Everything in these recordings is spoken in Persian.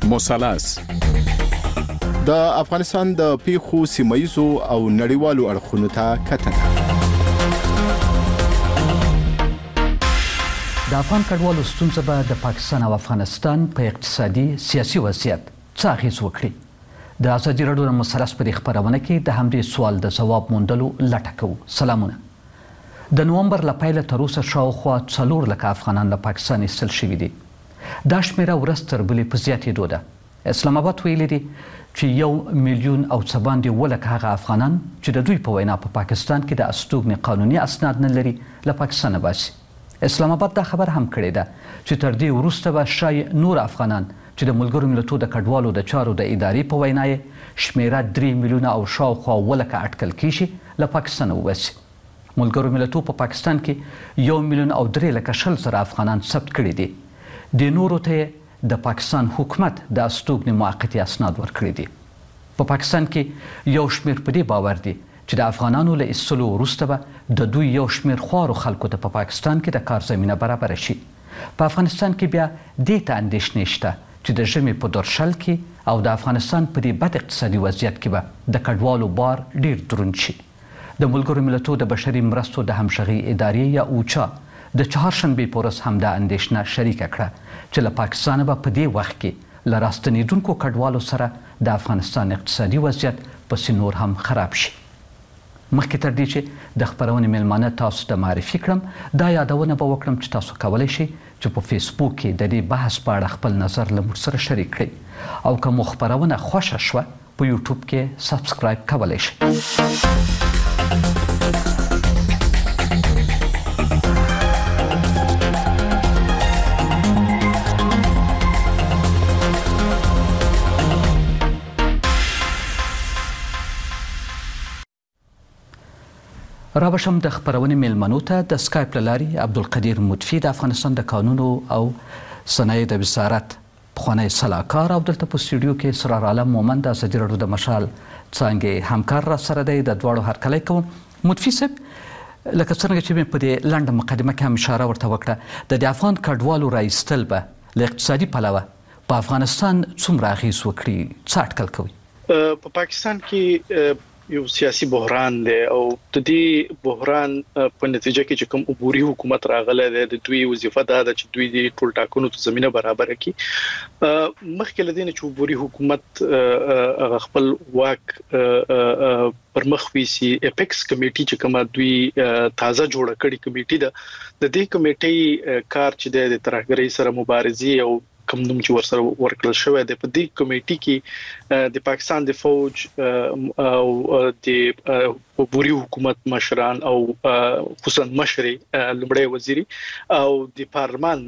مثلث د افغانستان د پیښو سیمایزو او نړیوالو اړخونو ته کتنه. د افغان کډوالو ستونزه به د پاکستان او افغانستان په اقتصادي سیاسي وضعیت څه اغیز وکړي؟ د ازادي راډیو د مثلث په خبرونه کې د همدې سوال د ځواب موندلو لټه کوو. سلامونه. د نومبر له پیله تر اوسه شاوخوا 4 لکه افغانان له پاکستان ایستل شوي دي. دا شمیره ورځ تر بلې په زیاتېدو ده. اسلام آباد ویلي دي چې 1 میلیون او څه باندې ولکه هغه افغانان چې د دوی په وینا په پاکستان کې د استوګنې قانوني اسناد نه لري له پاکستان باسي. اسلام آباد دا خبر هم کړی ده چې تر دې وروسته به شاید نور افغانان چې د ملګرو ملتونو د کډوالو د چارو د ادارې په وینا یې شمیره 3 میلیونه او شاوخوا ولکه اټکل کیږي له پاکستان وباسي. ملګرو ملتونو په پاکستان کې 1 میلیون او 3 لکه شل زره افغانان ثبت کړي دي. د نورو ته د پاکستان حکومت د استوګنې موقتي اسناد ورکړي دي. په پاکستان کې یو شمیر په دې باور دي چې د افغانانو له ایستلو وروسته به د دوی یو شمیر خوارو خلکو ته په پاکستان کې د کار زمینه برابر شي. په افغانستان کې بیا دې ته اندېښنې شته چې د ژمي په درشل کې او د افغانستان په دې بد اقتصادي وضعیت کې به د کډوالو بار ډیر دروند شي. د ملګرو ملتونو د بشري مرستو د همغږي ادارې یا اوچا د چهارشنبې په ورځ هم دا اندېښنه شریکه کړه چې له پاکستان به په دې وخت کې له راستنېدونکو کډوالو سره د افغانستان اقتصادي وضعیت پسې نور هم خراب شي. مخکې تر دې چې د خبرونې میلمانه تاسو ته معرفي کړم، دا یادونه به وکړم چې تاسو کولی شئ چې په فیسبوک کې د دې بحث په اړه خپل نظر له موږ سره شریک کړئ او که مو خبرونه خوښه شوه په یوټیوب کې سبسکرایب کولی شئ. رابشم د خبرونې میلمنو ته د سکایپ له لارې عبدالقدیر مطفی د افغانستان د قانونو او صنایع د وزارت پخوانی سلاکار او دلته په سټوډیو کې اسرار عالم مومند د ازادي راډیو د مشال څانګې همکار را سره دی. د دواړو هرکلی کوم. مطفی صاحب، لکه څنګه چې مې په دې لنډه مقدمه کې هم اشاره ورته وکړه، د افغان کډوالو رایستل به له اقتصادي پلوه په افغانستان څومره اغیز وکړي؟ څه اټکل کوي؟ په پاکستان کې یو سیاسي بحران دی او د دې بحران په نتیجه کې چې کوم عبوري حکومت راغله د دوی وظیفه ده چې دوی د ټول ټاکنو ته زمينه برابر کړي. مخکې لدین چې عبوري حکومت خپل واک پر مخ ویسي اپیکس کمیټي چې کومه دوی تازه جوړه کړې کمیټي ده، د دې کمیټي کار چې د ترهګرۍ سره مبارزه او کوم نوم چې ورسره ورکړل شوی دی، په دې کمیټي کې د پاکستان د فوج او د عبوري حکومت مشران او خصوصا مشري لمړی وزیري او د پارلمان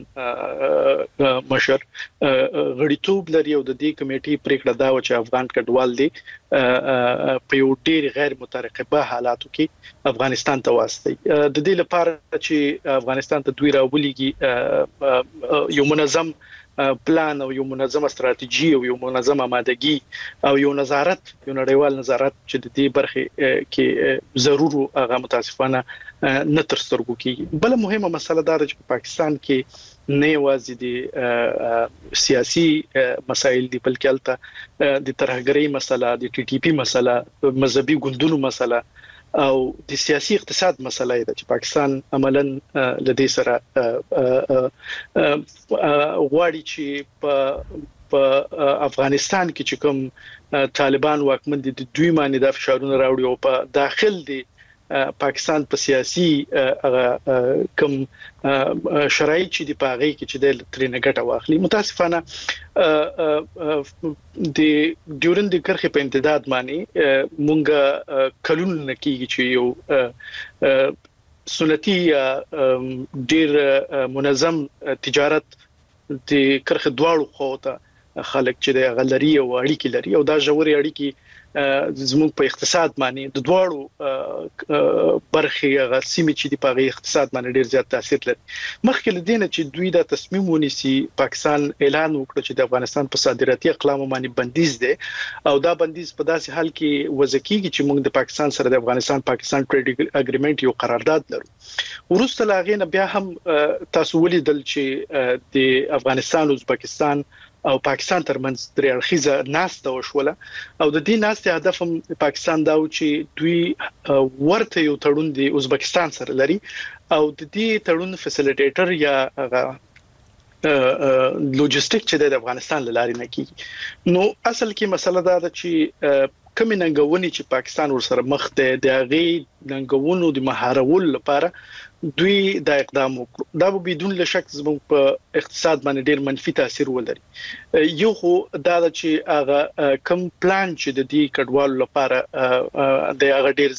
مشر غړیتوب لري او د دې کمیټي پریکړه دا و چې افغان کډوال دي په یو ډیر غیر مترقبه حالاتو کې افغانستان ته واستي. د دې لپاره چې افغانستان ته دوی راولېږي یو منظم پلان او یو منظمه استراتیژي او یو منظمه آمادګي او یو نظارت، یو نړیوال نظارت چې د دې برخه کې ضرور هغه متاسفانه نه تر سترګو کېږي. بل مهمه مسله دا ده چې په پاکستان کې نه یوازې د سیاسي مسایل دي بلکې البته د ترهګرۍ مسله، د ټي ټي پی مسله، مذهبي ګوندونو مسله او د سیاسي اقتصاد مسله ده چې پاکستان عملاً لدې سره غواړي چې په افغانستان کې چې کوم طالبان واکمن دي دوی باندې د فشارونو راوړي او په داخل دي پاکستان په سیاسي کوم شرایط چې دی په هغه کې چې د ترنه ګټه واخلي. متاسفانه د ډیورند کرخه په امتداد باندې مونږه کلون نکیږي چې یو سنتي ډیر منظم تجارت د کرخه دواړو خواته خلک چې د غلري او اړیکې لري او دا ژورې اړیکې زموږ په اقتصاد باندې د دواړو برخې غسیمې چې د پاغي اقتصاد باندې ډیر زیات تاثیر لري. مخکې لدینه چې دوی دا تصمیم ونیسي، پاکستان اعلان وکړ چې د افغانستان په صادراتي اقلام باندې بندیز دی او دا بندیز په داسې حال کې وځکیږي چې موږ د پاکستان سره د افغانستان ټریډ اګریمنت یو قرارداد لرو. ورسته لاغې نه بیا هم تاسو ولیدل چې د افغانستان او ازبکستان او پاکستان ترمنځ درې اړخیزه ناسته وشوله او د دې ناسته هدف هم پاکستان دا و چې دوی ورته یو تړون دی ازبکستان سره لري او د دې تړون فیسیلیټیټر یا لوجستیک چې د افغانستان لاري نه کیږي نو اصل کې مسله دا ده چې کوم ننګونی چې پاکستان ورسره مخ ده د هغه ننګونو د مهارول لپاره دوی دا اقدام وکړ دا به بدون شک زموږ په اقتصاد باندې ډیر منفي تاثیر ولري یو خو دا چې هغه کم پلان چې د دې کډوالو لپاره د هغه ډیر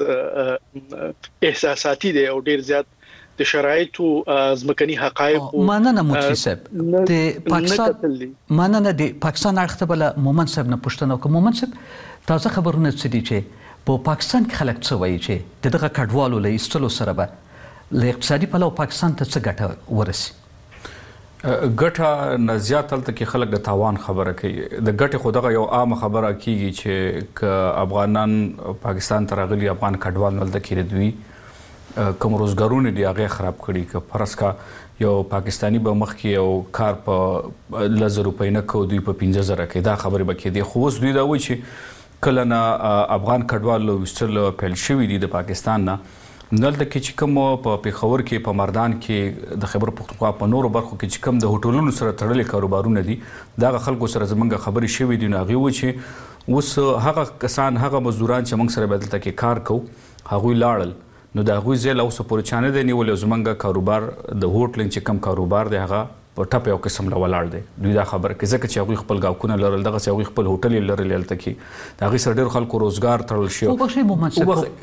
زیات احساساتي دی او ډیر زیات د شرایطو ځمکني حقایق مننه مفتي صاحب د پاکستان مننه د پاکستان اړخ ته بل مومن صاحب نه پوښتنه وکړه مومن صاحب تازه خبرونه څه دي چې په پاکستان کې خلک څه وایي چې دغه کډوالو له ایستلو سره به له اقتصادي پلوه پاکستان ته څه ګټه ورسي ګټه نه زیات هلته کې خلک د تاوان خبره کوي د ګټې خو دغه یو عام خبره کیږي چې که افغانان پاکستان ته راغلي افغان کډوال هلته کې دوی کوم روزګارونه دی هغه خراب کړي که فرض کا یو پاکستانی به مخ کې یو کار په 1000 روپۍ نه کو دوی په 15000 کې دا خبره به کې دی خو اوس دوی دا وایي چې کله نه افغان کډوال وستل پیل شوی دی د پاکستان نه دلته کې چې کوم په پیښور کې په مردان کې د خیبر پختونخوا په نورو برخو کې چې کوم د هوټلونو سره تړلې کاروبارونه دي دا خلکو سره زمونږ خبرې شوې دي نو هغه و چې اوس هغه کسان هغه مزدوران چې موږ سره بدلته کې کار کوو هغوی لاړل نو دا هغوی ځای له اوسه پورې چا نه دی نیولی زمونږ کاروبار د هوټلینګ چې کم کاروبار دی هغه په ټپ یو قسم له ولاړ دی دوی دا خبره کوي ځکه چې هغوی خپل ګاوکونه لرل دغسې هغوی خپل هوټل یې لرل هلته کې د هغوی سره ډېرو خلکو روزګار تړل شوی وبخښئ محمد صاحب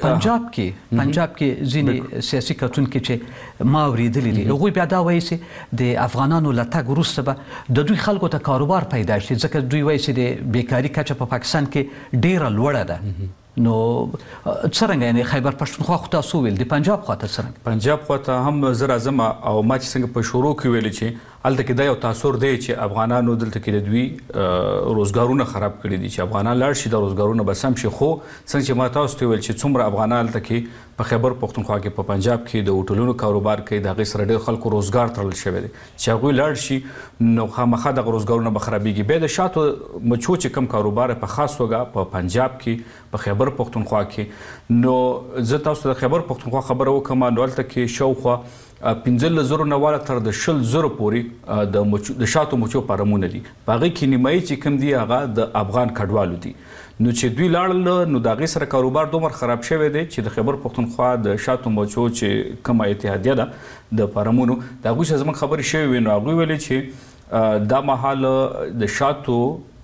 پنجاب کې ځینې سیاسي کتونکي چې ما اورېدلي دي هغوی بیا دا وایي چې د افغانانو له تګ وروسته به د دوی خلکو ته کاروبار پیدا شي ځکه دوی وایي چې د بیکاري کچه په پاکستان کې ډېره لوړه ده نو څرنګه یعنی خیبر پښتونخوا خو تاسو ویل د پنجاب خواته څرنګه پنجاب خواته هم زه راځم او ما چې څنګه په شروع کې ویلې چې هلته کې دا یو تاثر دی چې افغانانو دلته کې د دوی روزګارونه خراب کړي دي چې افغانان لاړ شي د روزګارونه به سم شي خو څنګه چې ما تاسو ته ویل چې څومره افغانان هلته کې په خیبر پښتونخوا کې په پنجاب کې د هوټلونو کاروبار کوي د هغې سره ډېر خلکو روزګار تړل شوی دی چې هغوی لاړ شي نو خامخا دغه روزګارونه به خرابېږي بیا د شاتو مچو چې کم کاروبار په خاص توګه په پنجاب کې په خیبر پښتونخوا کې نو زه تاسو ته د خیبر پښتونخوا خبره وکړم نو هلته کې شاوخوا 15,000 نه والا تر د 20,000 پورې د شاتو مچو فارمونه دي په هغې کې نیمایي چې کوم دي هغه د افغان کډوالو دي نو چې دوی لاړل نو د هغې سره کاروبار دومره خراب شوی دی چې د خیبر پښتونخوا د شاتو مچو چې کومه اتحادیه ده د فارمونو د هغوی سره زموږ خبرې شوې وې نو هغوی ویلې چې دا مهال د شاتو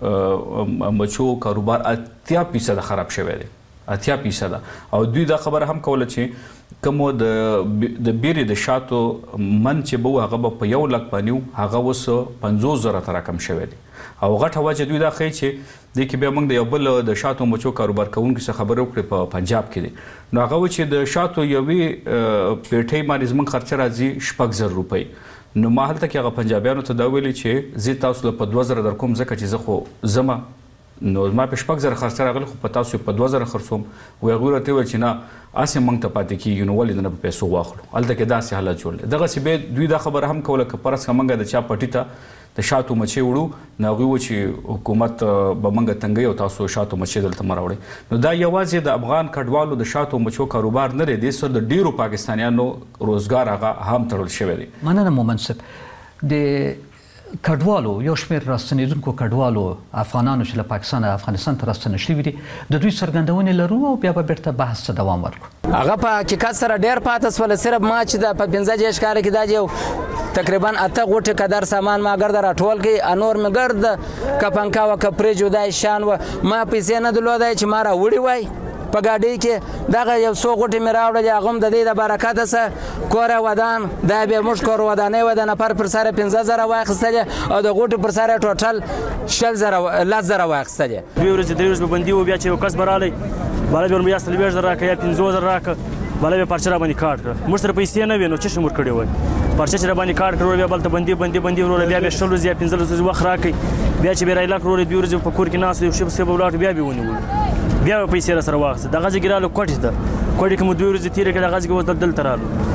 مچو کاروبار 80% خراب شوی دی 80% او دوی دا خبره هم کوله چې کوم د بیرې د شاتو من چې به هغه به په 1 لک باندې هغه اوس 50,000 ته راکم شوی دی او غټه وجه دوی دا ښیي چې دې کې بیا موږ د یو بل د شاتو مچو کاروبار کوونکي څخه خبرې وکړې په پنجاب کې دی نو هغه و چې د شاتو یوې پیټۍ باندې زموږ خرچه راځي 6,000 روپۍ نو ما هلته کې هغه پنجابیانو ته دا ویلي چې زه تاسو له په 2,000 درکوم ځکه چې زه خو زما نو ما په 6,000 خرڅه راغلی خو په تاسو په 2,000 خرڅوم وایي هغوی راته وویل چې نه هسې موږ ته پاتې کېږي نو ولې نه په پیسو واخلو هلته کې داسې حالت جوړ دی دغسې بیا دوی دا خبره هم کوله که فرض کړه موږ د چا پټي ته د شاتو مچۍ وړو نو هغوی و چې حکومت به موږ تنګوي او تاسو شاتو مچۍ دلته مه راوړئ نو دا یوازې د افغان کډوالو د شاتو مچو کاروبار نه دی دې سره د ډېرو پاکستانیانو روزګار هغه هم تړل شوی دی مننه مومن صاحب د کډوالو یو شمېر راستنېدونکو کډوالو افغانانو چې له پاکستان افغانستان ته راستنه شوي دي د دوی څرګندونې لرو او بیا به بیرته بحث ته دوام ورکړو هغه په حقیقت سره ډېر پاته شول صرف ما چې په 15 کال کې دا یو تقریبا 8 غوټې قدر سامان ما ګرد راټول کړي انور مې ګرد کپنکا و کپرې جدای شان و ما پیسې نه درلودای چې ما راوړي وای په ګاډۍ کې دغه یو څو غوټې مې راوړلې هغه هم د دې د برکته څه کوره ودان دا بیا موږ کور ودانۍ و د نفر پر سره 15,000 واخیستلې او د غوټې پر سره ټوټل 10,000 واخیستلې 2 ورځې 3 ورځې به بندي و بیا چې یو کس به رالی بالا بیا یا 40,000 راکړه یا 50,000 راکړه بالا بیا پرچه راباندې کاټ کړه موږ سره پیسې نه وې نو څه شی موږ کړی وای پرچه چې راباندې کاټ کړه بیا بلته بندي وروره بیا 20 ورځې یا 15 ورځې وخت راکړئ بیا چې بیا رایلا کړو 2 ورځې په کور کې ناست یو شی به ولاړ بیا ونیول بیا پیسې را سره واخیسته دغه ځای کې رالو کوټې ته کوټې کې مو 2 ورځې تېرې کړې دغه ځای کې اوس دلته رالو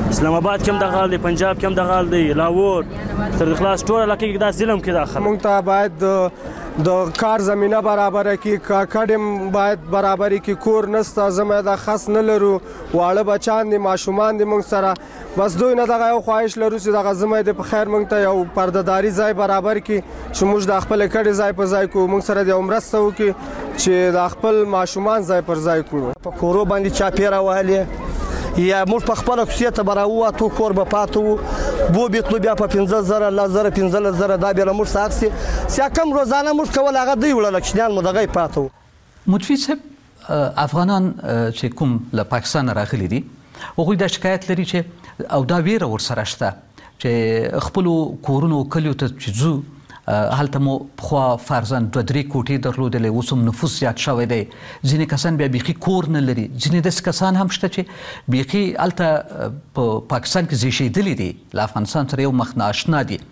اسلام آباد کې هم دغه حال دی، پنجاب کې هم دغه حال دی، لاهور تر خلاص ټول علاقې کې دا ظلم کې داخله. موږ ته باید د کار زمینه برابره کړي، کډم باید برابرې کړي، کور نشته، زموږ د خاص نه لرو، واړه بچان دي، ماشومان دي موږ سره، بس دوی نه دغه یو خواهش لرو چې دغه زموږ د په خیر موږ ته یو پردهداري ځای برابر کړي چې موږ د خپل کډې ځای په ځای کو، موږ سره د مرسته وکړي چې د خپل ماشومان ځای پر ځای کړو. په کورو باندې چاپیره وهلې یا موږ په خپله کوڅې ته به راووتو، کور به پاته وو، بو بیتلو بیا په 15,000 10,000 15,000 دا بیا له موږ څخه اخیستې، چې کم روزانه موږ کول هغه دوی وړل، کوچنیان مو دغه یې پاته وو. مطفي صاحب، افغانان چې کوم له پاکستان راغلي دي هغوی دا شکایت لري چې او دا ویره ورسره شته چې خپلو کورونو کلیو ته چې ځو هلته مو پخوا فرضاً 2-3 کوټې درلودلې، اوس هم نفوس زیات شوی دی، ځینې کسان بیا بیخي کور نه لري، ځینې داسې کسان هم شته چې بیخي هلته په پاکستان کې زیږېدلي دي، له افغانستان سره یو مخ نه اشنا دي.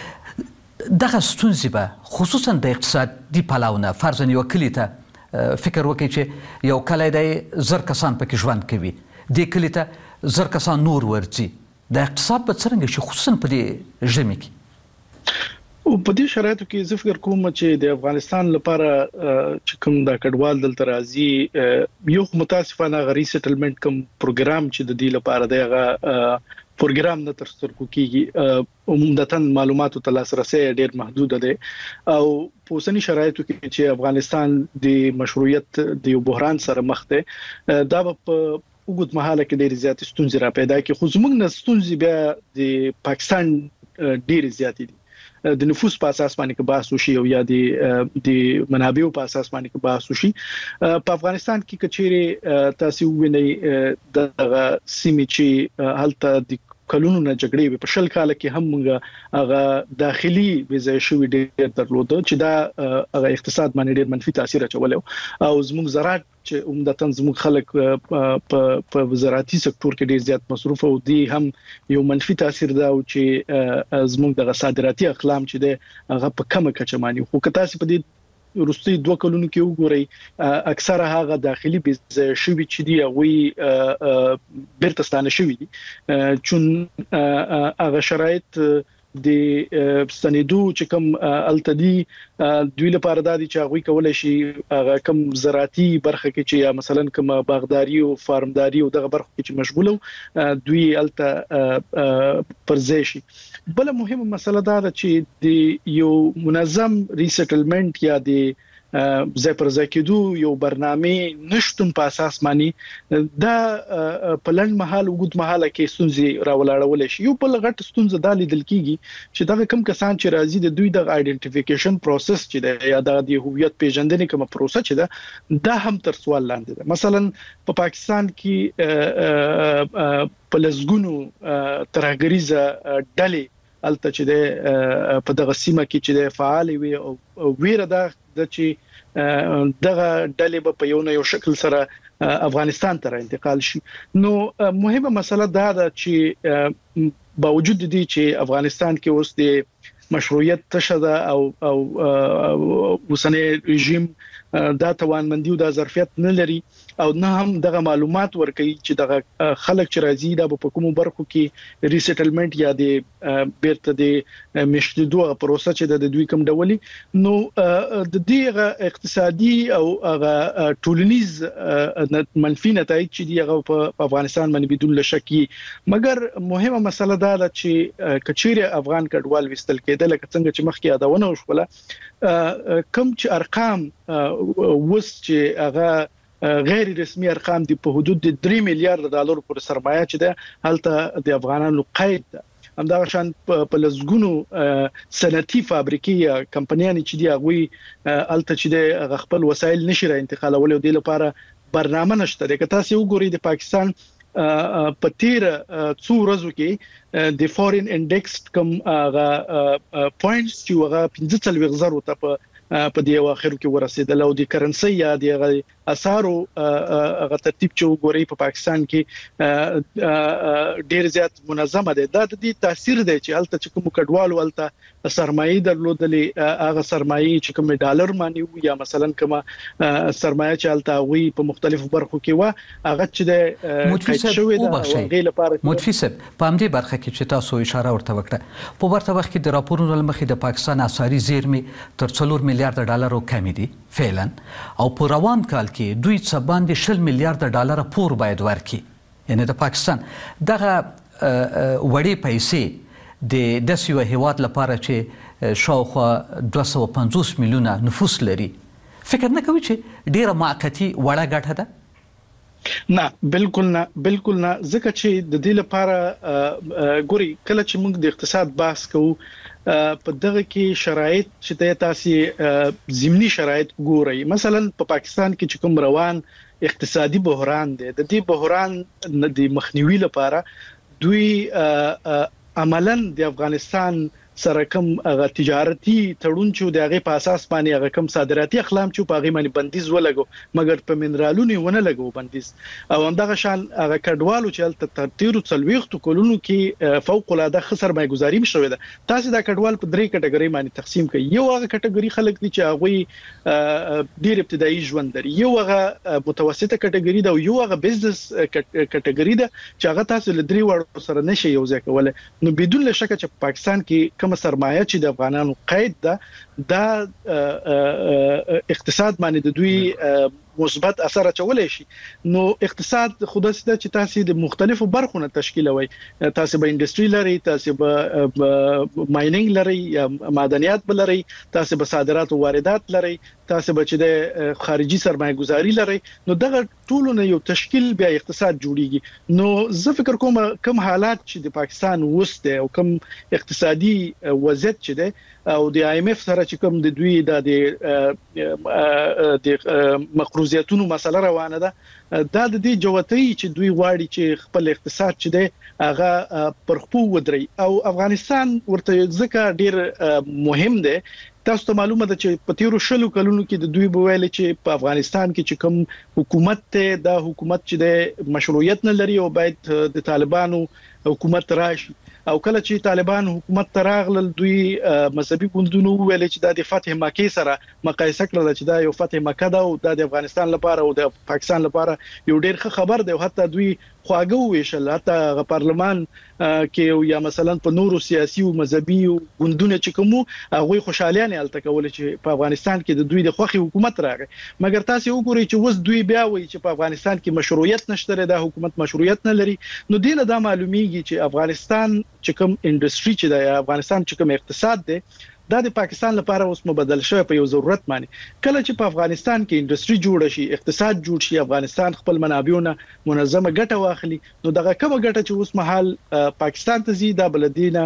دغه ستونزې به خصوصاً د اقتصادي پلوه فرضاً یو کلي ته فکر وکړي چې یو کلی دی 1000 کسان پکې ژوند کوي، دې کلي ته 1000 کسان نور ورځي، د اقتصاد به څرنګه شي خصوصاً په دې ژمي کې؟ په دې شرایطو کې زه فکر کوم چې د افغانستان لپاره چې کوم د کډوال دلته راځي یو متاسفانه غری سیټلمنت کوم پروګرام چې د دې لپاره دی هغه پروګرام نه تر سترګو کیږي، عموماً معلوماتو ته لاسرسي ډېر محدود دی او په اوسنی شرایطو کې چې افغانستان د مشروعیت د یو بحران سره مخ دی، دا په وګړو مهاله کې ډېر زیات ستونزې را پیدا کړي، خو زموږ نه ستونزې بیا د پاکستان ډېر زیات دي. د نفوس په اساس باندې بحث وشي او یا د منابعو په اساس باندې بحث وشي. په افغانستان کې کچېره تاسو وینئ د سیمې چې هلته د کلونو نه جګړې په 10 کال کې هم موږ هغه داخلي ویزه شوې ډېر درلود چې دا هغه اقتصاد باندې ډېر منفي تاثیر اچولی او زموږ زراعت چې عمدتاً زموږ خلک په زراعتي سکتور کې ډېر زیات مصروف او دی هم یو منفي تاثیر دا او چې زموږ د صادراتي اقلام چې د هغه په کمه کچه باندې خو که تاسو په دې وروستي 2 کلونو کې وګورئ اکثره هغه داخلي ویزه شوې چې دی هغه بیرته ستانه شوې دي، چون هغه شرایط د ستنېدو چې کوم التدي دوی لپاره د چې هغه کولای شي هغه کوم زراعتي برخه کې چې یا مثلا کوم باغداري او فارمداري او دغه برخه کې چې مشغوله دوی الته پرځای شي. بل مهمه مسله دا ده چې د یو منظم ریسټلمنت یا د ځای پر ځای کېدو یو برنامه نشټون په اساس باندې دا په لنډ مهال وګد مهاله کې ستونزې راولاړول شي. یو بل غټ ستونزه د لیدل کیږي چې دا کوم کسان چې راځي د دوی د آیډنټیفیکیشن پروسس چې د یا د هویت پیژندنې کوم پروسه چې دا هم تر سوال لاندې ده. مثلا په پاکستان کې په لزګونو ترهګریزه ډلې الته چې د په دغه سیمه کې چې د فعال وي او ویره ده چې دغه ډلې په یو نه یو شکل سره افغانستان ته انتقال شي. نو مهمه مسله دا ده چې باوجود دي چې افغانستان کې اوس د مشروعیت تشده او وسنی رژیم دا توانمندي او د ظرفیت نه لري او نه هم دغه معلومات ورکوي چې دغه خلک چې راځي دا په کومو برخو کې ریسټلمنت یا د بیرته د مشتدو پروسه چې د دوی کوم ډولي. نو د دې اقتصادي او هغه ټولنیز منفي نتایج چې دی هغه په افغانستان باندې بدون شکی، مګر مهمه مسله دا ده چې کچېره افغان کډوال وستل کېدل لکه څنګه چې مخکې یادونه وشوله کوم چې ارقام وس چې هغه غیر رسمي ارقام دي په حدود د 3 میلیارډ ډالر پر سرمایه چې ده هلته د افغانانو قید ده. همدا شان په لزګونو صنعتي فابریکې یا کمپنیانې چې دی هغه هلته چې د خپل وسایل نشي را انتقالول او د لپاره برنامه نشته. د تاسو وګورئ د پاکستان په تیر څو ورځو کې د فورین انډیکس کوم پوینټس چې هغه 15,000 ته په دې اواخرو کې ورسېدل او د کرنسي یا د اسارو هغه ترتیب چې وګوري په پاکستان کې ډیر زیات منظمه ده. دا د دې تاثیر دی چې هلته چې کوم کډوالو هلته سرمایه درلودلې هغه سرمایه چې کوم ډالر مانی یا مثلا کومه سرمایه چې هلته وي په مختلفو برخو کې و هغه چې د متفق شوی دا متفق په همدې برخه کې چې تاسو اشاره ورته وکړه په ورته وخت کې د راپورونو لمخې د پاکستان اساري زیرمې تر 4 میلیارډ ډالر کمی دي فعلا او په روان کال کې دوی څه باندې 10 میلیارډ ډالر پور باید ورکړي یعنی د پاکستان دغه وړې پیسې د داسې یو هیواد لپاره چې شاوخوا 250 میلیونه نفوس لري فکر نه کوي چې ډیره موقتی وړه ګټه ده؟ نه بالکل نه ځکه چې د دې لپاره ګوري کله چې موږ د اقتصاد بحث کوو په دغه کې شرایط چې تاسو ضمني شرایط ګورئ مثلا په پاکستان کې چې کوم روان اقتصادي بحران دی د دې بحران د مخنیوي لپاره دوی عملاً د افغانستان سره کوم تجارتي تړون چې د هغه په اساس باندې هغه کوم صادراتي اقلام چې په هغه باندې بندیز ولګو مګر په منرالونو ونه لګو بندیز او همدغه شان هغه کډوالو چې تل تر 30 کلونو کې فوق العاده خسر مایګزاري شوې ده تاسو دا کډوال په 3 کټګوري باندې تقسیم کړئ یو هغه کټګوري خلک دي چې هغه ډیر ابتدایي ژوند لري یو هغه متوسطه کټګوري ده او یو هغه بزنس کټګوري ده چې هغه تاسو له 3 وړو سره نشي یو ځای کولای نو بدون شک چې پاکستان کې سرمایه چې د افغانانو قید ده دا اقتصاد باندې د دوی مثبت اثر اچولای شي نو اقتصاد خود سده چې تاسو د مختلفو برخو نه تشکیلوي تاسو به انډستری لري تاسو به ماینینګ لري یا معدنیات بلري تاسو به صادرات او واردات لري تاسو به چې د خارجي سرمایه گذاري لري نو دغه ټول نه یو تشکیل بیا اقتصاد جوړیږي نو زه فکر کوم کوم حالات چې د پاکستان وسته او کوم اقتصادي وضعیت چې ده او د IMF سره چې کوم د دوی د مقروضیتونو مسله روانه ده دا د دې جوتۍ چې دوی غواړي چې خپل اقتصاد چې ده هغه پر خپو ودري او افغانستان ورته ځکه ډیر مهم ده تاسو ته معلومه ده چې په تیرو 20 کلونو کې د دوی بویل چې په افغانستان کې چې کوم حکومت ته دا حکومت چې د مشروعیت نه لري او باید د طالبانو حکومت راشي او کله چې طالبان حکومت تراغل دوی مذهبي ګوندونو ویل چې د فتح مکه سره مقایسه کړل چې دا یو فتح مکه ده او د افغانستان لپاره او د پاکستان لپاره یو ډیر ښه خبر دی او حتی دوی خواږه ویشل حتی پارلمان کې یا مثلا په نورو سیاسي او مذهبي ګوندونو چې کوم هغه خوشالیانه الته کول چې په افغانستان کې د دوی د خوخي حکومت راغی مګر تاسو وګورئ چې وس دوی بیا وایي چې په افغانستان کې مشروعیت نشته د حکومت مشروعیت نه لري نو دینه دا معلومیږي چې افغانستان چې کوم انډستری چې د افغانستان چې کوم اقتصاد دی دا د پاکستان لپاره اوس مبدل شوی په یو ضرورت باندې کله چې په افغانستان کې انډستری جوړ شي اقتصاد جوړ شي افغانستان خپل منابعونه منظمه ګټه واخلي نو دغه کومه ګټه چې اوس مهال پاکستان ته زی دا بلدینه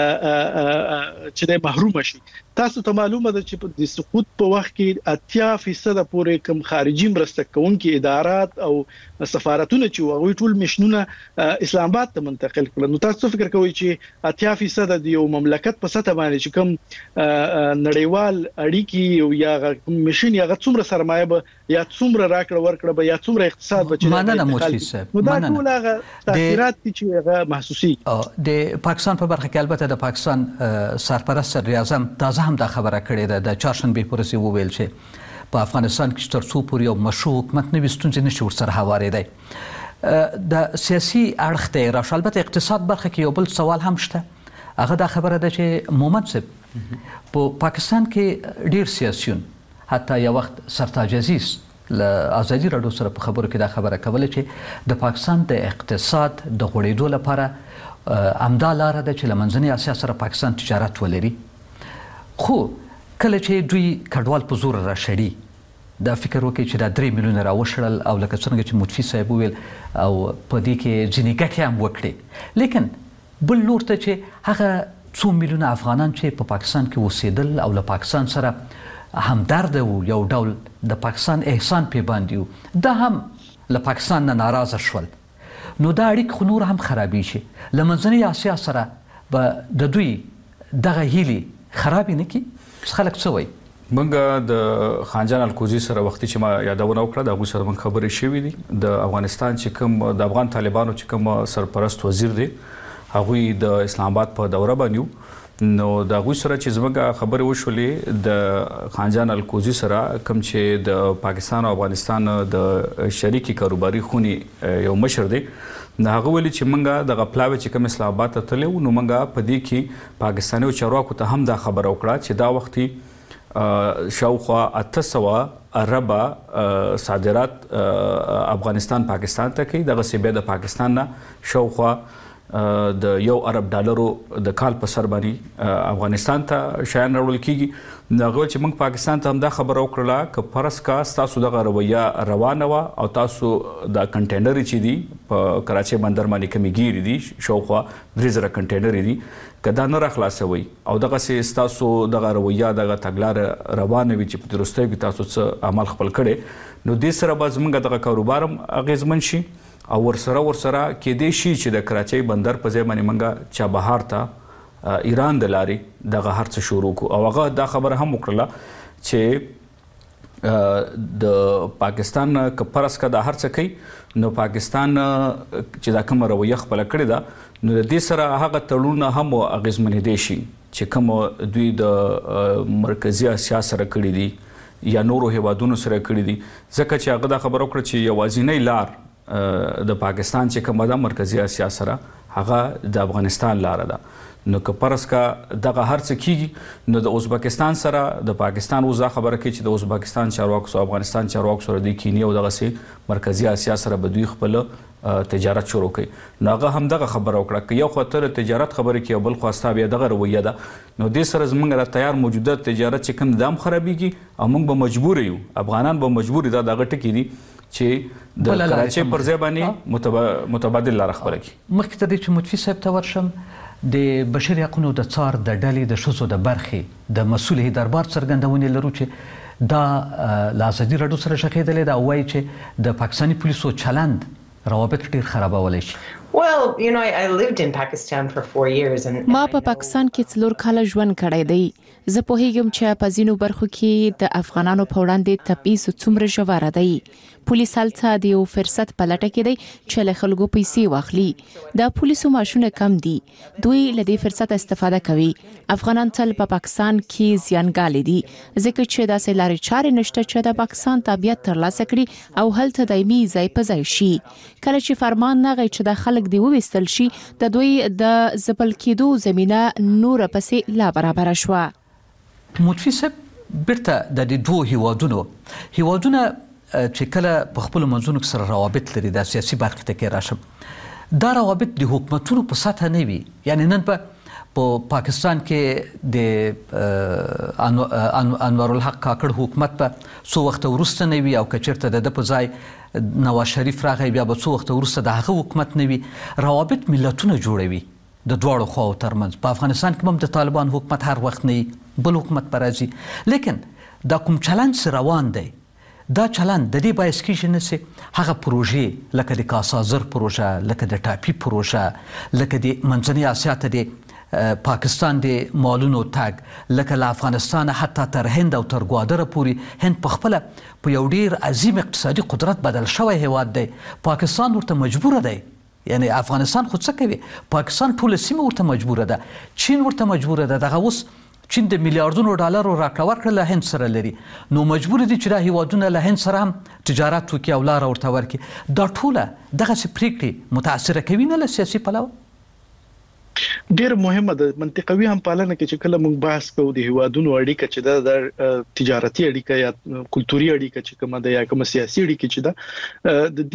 چې د محروم شي تاسو ته معلومه ده چې د سقوط په وخت کې 80% پورې کم خارجي مرسته کوونکي ادارات او سفارتونه چې هغه ټول مشنونه اسلام آباد ته منتقل کړل نو تاسو فکر کوئ چې 80% د یو مملکت په سطح باندې چې کوم نړیوال اړیکی او یا مشن یا څومره سرمایه به یا څومره راکړه ورکړه به یا څومره اقتصاد به چې مننه مفتی صاحب دا ټول هغه تاثیرات چې هغه محسوسي د پاکستان په برخه کې البته د پاکستان سرپرست صدر اعظم تازه هم دا خبره کړې ده د چهارشنبه پورې وویل چې په افغانستان کې تر څو پورې یو مشروع حکومت نه وستونځي نشي ورسره هوارېدی د سیاسي اړخ ته راشه البته اقتصاد برخه کې یو بل سوال هم شته هغه دا خبره ده چې مومند صاحب په پاکستان کې ډیر سیاسيون حتی یو وخت سرتاج عزیز له ازادي راډیو سره په خبرو کې دا خبره کوله چې د پاکستان د اقتصاد د غوړېدو لپاره امدا لاره ده چې لمنځنۍ اسیا سره پاکستان تجارت ولري خو کله چې دوی کډوال په زور راشړي دا فکر وکړي چې دا 3 میلیونه راوشړل او لکه څنګه چې متفی صاحب ویل او په دې کې ځینې ګټې هم وکړي لیکن بل لور ته چې هغه 2 میلیونه افغانان چې په پاکستان کې اوسېدل او له پاکستان سره همدرد او یو ډول د پاکستان احسان پې باندې دا هم له پاکستان نه ناراضه شول نو دا اړیکې خو نور هم خرابې شي له منځنۍ اسیا سره به د دوی دغه هیلې خرابې نه کړي خلک څه وایي منګه د خانجان الکوزي سره وختي چې ما یادونه وکړه د هغه سره من خبرې شوې دي د افغانستان چې کوم د افغان طالبانو چې کوم سرپرست وزیر دی هغه د اسلام آباد په دوره باندې نو د هغه سره چې زموږه خبرې وشولې د خانجان الکوزي سره کوم چې د پاکستان او افغانستان د شریکي کاروباري خونی یو مشر دی نه هغه ویلي چې منګه د غپلاوي چې کوم اسلام آباد ته تلو نو منګه په دې کې پاکستاني چارواکو ته هم دا خبره وکړه چې دا وختي شاوخوا 800 اربه صادرات افغانستان پاکستان ته کوي دغه سی به د پاکستان نه شاوخوا د $1 ارب د کال په سر باندې افغانستان ته شایان راوړل کیږي نغه چې موږ پاکستان ته هم دا خبره وکړه ک پرس کا تاسو دغه رویه روانه وا او تاسو د کنټینر چې دی په کراچي بندر باندې کمیګيري دي شاوخوا 3000 کنټینر دي کدا نه راخلاصوي او دغه سي تاسو دغه رویه دغه تګلار روانه وي چې په درسته کې تاسو څه عمل خپل کړي نو د سره باز موږ دغه کاروبارم اغیزمن شي او ورسره کې دې شي چې د کراچۍ بندر په ځای باندې منګه چا بهار ته ایران د لاري دغه هرڅ شروع کو او هغه دا خبره هم وکړه چې د پاکستان کپرس کا د هرڅ کوي نو پاکستان چې دا کوم رویه خپل کړی دا نو د دې سره هغه تړونه هم اغیزمن دي شي چې کوم دوی د مرکزی اسیا سره کړی دي یا نورو هیوادونو سره کړی دي ځکه چې هغه دا خبره وکړه چې یوازینی لار د پاکستان چې کومه د مرکزی اسیا سره هغه د افغانستان لار ده نو که پرس کا دغه هرڅ کیږي نو د ازبکستان سره د پاکستان وزا خبره کوي چې د ازبکستان چارواکو او افغانستان چارواکو سره د کینی او دغه سي مرکزی اسیا سره به دوی خپل تجارت شروع کړي نو هغه هم دغه خبره وکړه چې یو خاطر تجارت خبره کوي بل خواسته بیا دغه رویه ده نو د سره زمونږ را تیار موجوده تجارت چې کوم دام خرابيږي او موږ به مجبور یو افغانان به مجبور دي دغه ټکی دي چې د کراچۍ پر ځای باندې متبادل لار خپل کی مخکې ته چې متفي صاحب ته ورشم د بشري حقوقو د څار د ډلې د شوزو د برخې د مسؤل دربار څرګندونې لرو چې دا لاسدي رډو سره شخېدلې دا وایي چې د پاکستاني پولیسو چلند روابط ډیر خرابولای شي Well, you know, I lived in Pakistan for 4 years and ما په پاکستان کې 4 کال ژوند کړی دی. زه پوهیږم چې په ځینو برخو کې د افغانانو په وړاندې تبعیض څومره ژور دی. پولیس هلته د یو فرصت په لټه کې دی چې له خلکو پیسې واخلي. د پولیسو ماشونه کم دي. دوی له دې فرصت استفاده کوي. افغانان تل په پاکستان کې زیانګالي دي. ځکه چې داسې لارې چارې نشته چې د پاکستان تابعیت ترلاسه کړي او هلته دایمي ځای په ځای شي. کله چې فرمان نغی چې د خلک دی وویستل شي د دوی د ځپل کېدو زمينه نور پسې لا برابر شوه. متفي صاحب بیرته د دوه هیوادونو چې کله په خپل منځونو سره روابط لري د سیاسي برخه ته کې راشم دا روابط د حکومتونو په سطح نه وي یعنی نن په پاکستان کې د انور الحق کاکړ حکومت په سو وخت ورسته نه وي او کچرته د په ځای نواز شریف راغی بیا به سو وخت ورسته د هغه حکومت نه وي روابط ملتونه جوړوي د دواړو خواو ترمنځ په افغانستان کې هم د طالبان حکومت هر وخت نه بل حکومت پرازي لیکن دا کوم چلند روان دی دا چلند د دې باعث کیږي چې هغه پروژې لکه د کاسازر پروژه لکه د ټاپي پروژه لکه د منځنۍ اسیا ته د پاکستان د مالونو تاګ لکه له افغانستان حتی تر هند او تر ګوادره پورې هند په خپل په یو ډیر عظیم اقتصادي قدرت بدل شوی هیواد دی پاکستان ورته مجبور دی یعنی افغانستان خود څه کوي پاکستان ټول سیمه ورته مجبور ده چین ورته مجبور ده دغه اوس چین د میلیارډونو ډالرو راکړه ورکړه له هند سره لري نو مجبور دي چې د هیوادونو له هند سره هم تجارت وکړي او لار ورته ورکړي دا ټوله دغه پریکړې متاثر کوي نه له سیاسي پلوه ډیر مهمه ده منطقوي هم پالنه کې چې کله موږ بحث کوو د هیوادونو اړیکه چې د تجارتي اړیکه یا کلتوري اړیکه چې کومه ده یا کومه سیاسي اړیکه چې ده د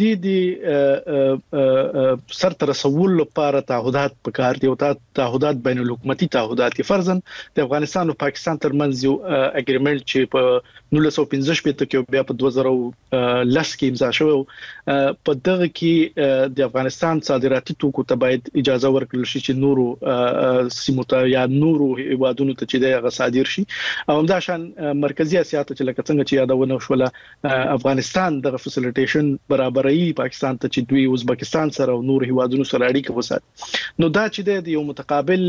دې سر تر رسول لپاره تعهدات پکار دي او تعهدات بین الحکومتي تعهدات فرضاً د افغانستان او پاکستان ترمنځ یو اګریمنت چې په 1915 کې بیا په 2010 کې امضا شو په دغه کې د افغانستان صادراتي توکو ته باید اجازه ورکړل شي چې نور نورو سیمو ته یا نورو هیوادونو ته چې دغه صادر شي او همدا شان مرکزی اسیا ته چې لکه څنګه چې یادونه شوله افغانستان د فسیلیټیشن برابرۍ پاکستان ته چې دوی ازبکستان سره او نور هیوادونو سره اړیکه وساتي نو دا چې د یو متقابل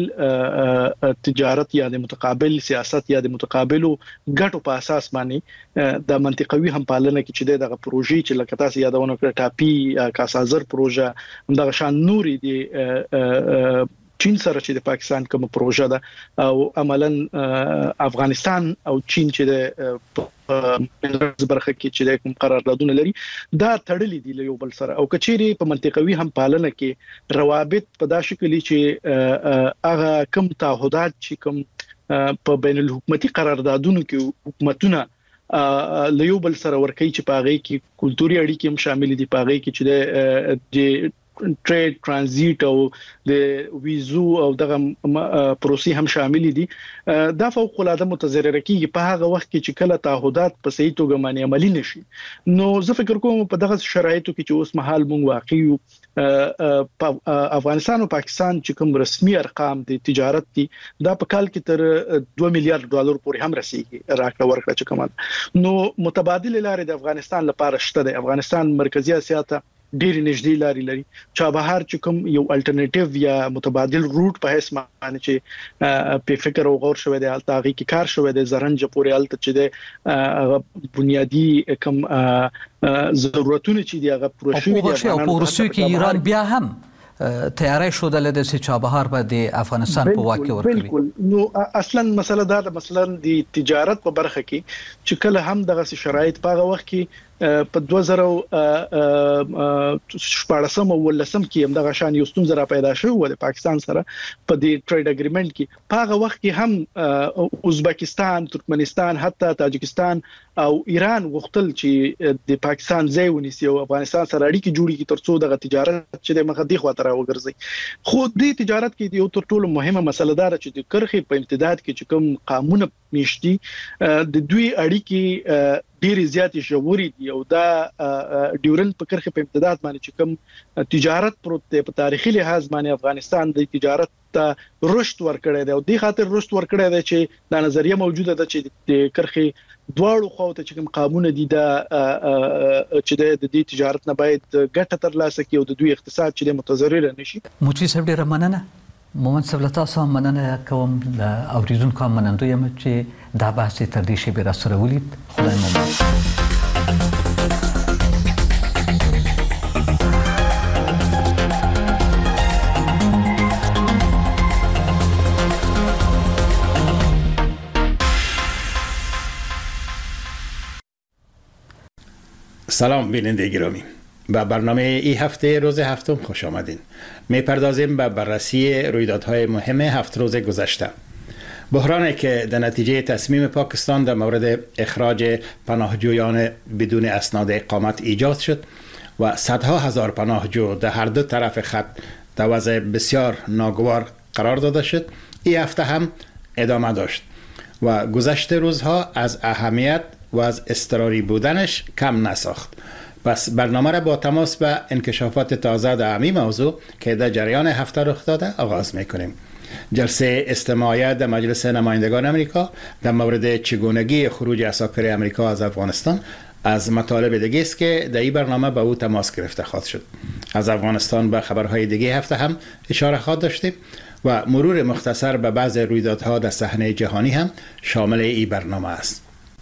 تجارت یا د متقابل سیاست یا د متقابلو ګټو په اساس باندې د منطقوي همپالنه کې چې دغه پروژې چې لکه تاسو یادونه کړې ټاپي کاسازر پروژه همدغه شان نوري دی چین سره چې د پاکستان کوم پروژه ده او عملاً افغانستان او چین چې د برخه کې چې د کوم قراردادونه لري دا تړلې دي یو بل سره او کچيري په منطقوي همپالنه کې روابط په دا شکل چې هغه کوم تعهدات چې کوم په بین الحکومتي قراردادونو کې حکومتونه لیو بل سره ورکي چې پاغي کې کلتوري اړیکې هم شامل دي پاغي کې چې د ټریډ ترانزیت او د ویزو او دغه پروسې هم شامل دي دا فوق العاده متضرر کیږي په هغه وخت کې چې کله تعهدات په صحیح توګه باندې عملی نشي نو زه فکر کوم په دغه شرایطو کې چې اوس مهال مونږ واقعي افغانستان او پاکستان چې کوم رسمي ارقام د تجارت دي دا په کال کې تر 2 میلیارډ ډالر پورې هم رسیدي راکړه ورکړه چې کوم نو متبادل لارې د افغانستان لپاره شته د افغانستان مرکزی اسیا ته ډېر نږدې لاري لري چابهار چې کوم یو الټرنیټیو یا متبادل روټ په هیڅ معنی چې په فکر او غور شوی دی التاغي کې کار شوی دی زرنج پورې الته چې د بنیادی کوم ضرورتونه چې دی هغه پروژې دي او په روسیې کې ایران بیا هم تیاری شو د چابهار په د افغانستان په واک کې ورکړي بالکل نو اصلا مسله دا د مثلا د تجارت په برخه کې چې کله هم دغه شرایط په وخت کې په 2014 او 2015 کې هم دغه شان یو ستونزه را پیدا شوه د پاکستان سره په دې ټریډ اګریمنت کې په هغه وخت کې هم ازبکستان ترکمنستان حتی تاجکستان او ایران غوښتل چې د پاکستان ځای ونیسي او افغانستان سره اړیکې جوړې کړي ترڅو دغه تجارت چې د مخدي خواته راوګرځي خو د تجارت کې یو تر ټولو مهمه مسله ده چې د کرخې په امتداد کې چې کوم قانون میشتي د دوی اړیکې ډېر زیات ژورې دي او دا ډیورنډ په کرخه په امتداد باندې چې کوم تجارت پروت دی په تاریخي لحاظ باندې افغانستان د تجارت ته رشد ورکړی دی او د خاطر رشد ورکړی دی چې د نظریه موجوده ده چې د کرخه دواړو خواته چې کوم قانون دي دا چې د دې تجارت نه باید ګټه ترلاسه کړي او د دوی اقتصاد چې د متضرر نشي موچی صاحب ډیره مننه مومن صاحب له تاسو مننه کوم له اوریدونکو مننه یم چې دا بحث تر دې شی به را سره ولید خدای مو سلام بیننده گرامی به برنامه این هفته روز هفتم خوش آمدین. میپردازیم به بررسی رویدادهای مهم 7 روز گذشته. بحرانی که در نتیجه تصمیم پاکستان در مورد اخراج پناهجویان بدون اسناد اقامت ایجاد شد و صدها هزار پناهجو در هر دو طرف خط در وضع بسیار ناگوار قرار داده شد، این هفته هم ادامه داشت و گذشته روزها از اهمیت و از اضطراری بودنش کم نساخت. پس برنامه را با تماس به انکشافات تازه در همین موضوع که در جریان هفته رخ داده آغاز میکنیم. جلسه استماعیه در مجلس نمایندگان امریکا در مورد چگونگی خروج عساکر امریکا از افغانستان از مطالب دیگه است که در این برنامه به او تماس گرفته خواهد شد. از افغانستان به خبرهای دیگه هفته هم اشاره خواهد داشتیم و مرور مختصر به بعض رویدادها در صحنه جهانی هم شامل این برنامه است.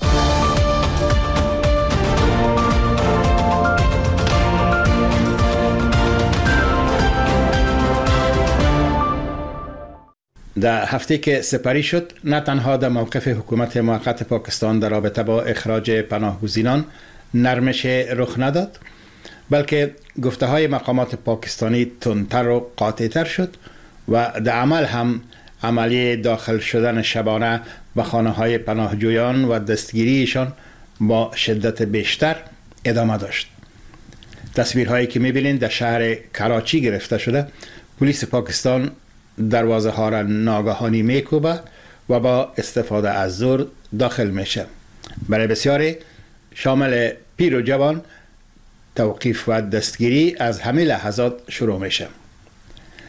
در هفته که سپری شد نه تنها در موقف حکومت موقت پاکستان در رابطه با اخراج پناهگزینان نرمش رخ نداد، بلکه گفته های مقامات پاکستانی تندتر و قاطعتر شد و در عمل هم عملیه داخل شدن شبانه به خانه های پناهجویان و دستگیریشان با شدت بیشتر ادامه داشت. تصویرهایی که میبینید در شهر کراچی گرفته شده، پلیس پاکستان دروازه ها را ناگهانی میکوبه و با استفاده از زور داخل میشه. برای بسیاری شامل پیر و جوان توقیف و دستگیری از همه لحظات شروع میشه.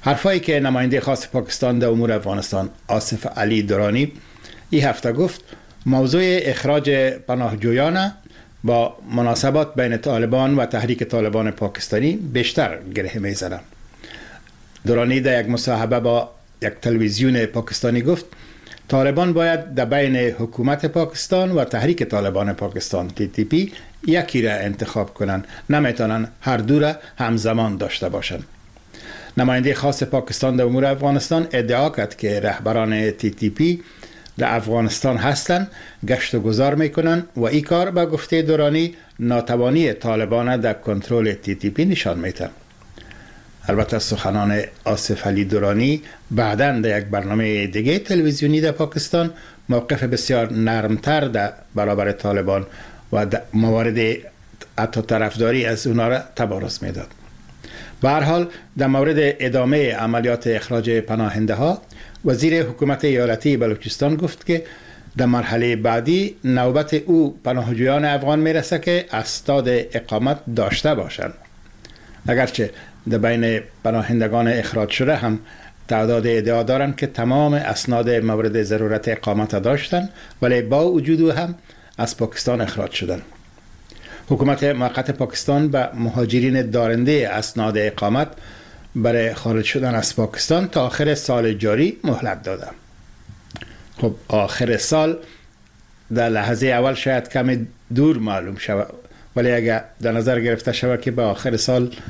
حرفایی که نماینده خاص پاکستان در امور افغانستان آصف علی درانی این هفته گفت موضوع اخراج پناهجویان با مناسبات بین طالبان و تحریک طالبان پاکستانی بیشتر گره میزنند. درانی در یک مصاحبه با یک تلویزیون پاکستانی گفت طالبان باید در بین حکومت پاکستان و تحریک طالبان پاکستان TTP یکی را انتخاب کنند، نمیتونن هر دو را همزمان داشته باشند. نماینده خاص پاکستان در امور افغانستان ادعا کرد که رهبران TTP در افغانستان هستند، گشت و گذار میکنند و این کار به گفته درانی ناتوانی طالبان در کنترل TTP نشان میده. البته سخنان آصف علی درانی بعداً در یک برنامه دیگه تلویزیونی در پاکستان موقف بسیار نرمتر در برابر طالبان و در موارد حتی طرفداری از اونا را تبارز میداد. به هر حال در مورد ادامه عملیات اخراج پناهنده ها وزیر حکومت ایالتی بلوچستان گفت که در مرحله بعدی نوبت او پناهجویان افغان میرسه که اسناد اقامت داشته باشند. اگرچه در بین پناهندگان اخراج شده هم تعداد ادعا دارند که تمام اسناد مورد ضرورت اقامت داشتند ولی با وجود هم از پاکستان اخراج شدند. حکومت موقت پاکستان به مهاجرین دارنده اسناد اقامت برای خارج شدن از پاکستان تا آخر سال جاری مهلت داده. خب آخر سال در لحظه اول شاید کمی دور معلوم شود، ولی اگر در نظر گرفته شود که به آخر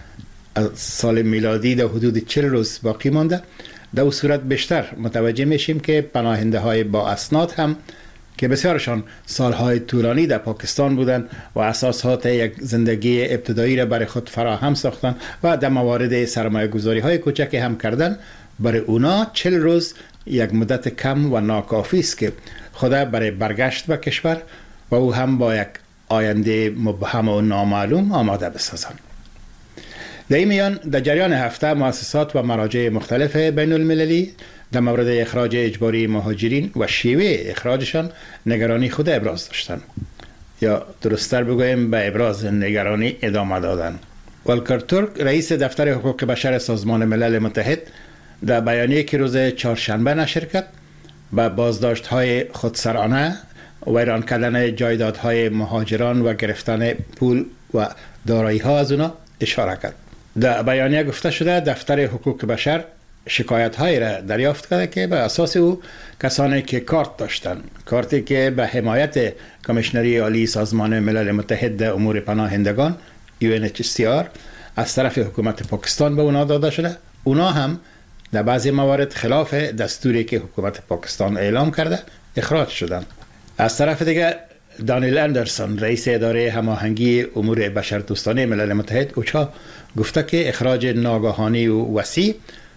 سال میلادی در حدود 40 روز باقی مانده، در اون صورت بیشتر متوجه میشیم که پناهنده های با اسناد هم که بسیارشان سالهای طولانی در پاکستان بودند و اساسات یک زندگی ابتدایی را برای خود فراهم ساختند و در موارد سرمایه گذاری های کوچکی هم کردند، برای اونا 40 روز یک مدت کم و ناکافی است که خدا برای برگشت به کشور و او هم با یک آینده مبهم و نامعلوم آماده بسازند. در این میان در جریان هفته مؤسسات و مراجع مختلف بین المللی در مورد اخراج اجباری مهاجرین و شیوه اخراجشان نگرانی خود ابراز داشتند، یا درست‌تر بگوییم به ابراز نگرانی ادامه دادند. والکر ترک رئیس دفتر حقوق بشر سازمان ملل متحد در بیانیه که روز چهارشنبه نشر کرد به بازداشت‌های خودسرانه، ویران کردن جایدادهای مهاجران و گرفتن پول و دارایی‌ها از اونا اشاره کرد. در بیانیه گفته شده دفتر حقوق بشر شکایت‌هایی را دریافت کرده که به اساس او کسانی که کارت داشتند، کارتی که به حمایت کمیشنری عالی سازمان ملل متحد در امور پناهندگان UNHCR از طرف حکومت پاکستان به اونا داده شده، اونا هم در بعضی موارد خلاف دستوری که حکومت پاکستان اعلام کرده اخراج شدند. از طرف دیگر دانیل اندرسون رئیس اداره هماهنگی امور بشردوستانه ملل متحد اوچا گفته که اخراج ناگهانی و وسیع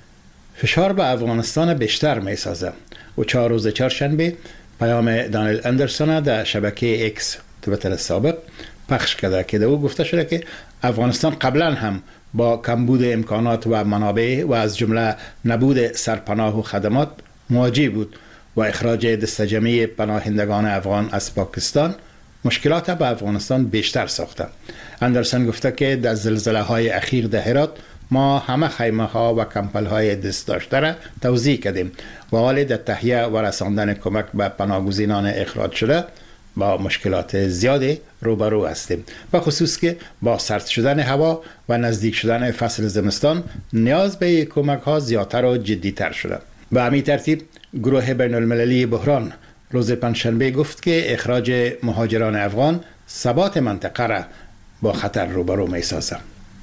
فشار به افغانستان بیشتر می سازه. اوچا روز چهارشنبه پیام دانیل اندرسون در شبکه ایکس توییتر سابق پخش کرده که در او گفته شده که افغانستان قبلا هم با کمبود امکانات و منابع و از جمله نبود سرپناه و خدمات مواجه بود و اخراج دستجمعی پناهندگان افغان از پاکستان مشکلات به افغانستان بیشتر ساخته. اندرسون گفته که در زلزله های اخیر در هرات ما همه خیمه ها و کمپل های دست داشته را توزیع کردیم و حال در تهیه و رساندن کمک به پناهگزینان اخراج شده با مشکلات زیادی روبرو هستیم، و خصوص که با سرد شدن هوا و نزدیک شدن فصل زمستان نیاز به کمک ها زیادتر و جدیتر شده. به همین ترتیب گروه بین المللی بحران روز پنجشنبه گفت که اخراج مهاجران افغان ثبات منطقه را با خطر روبرو می سازه.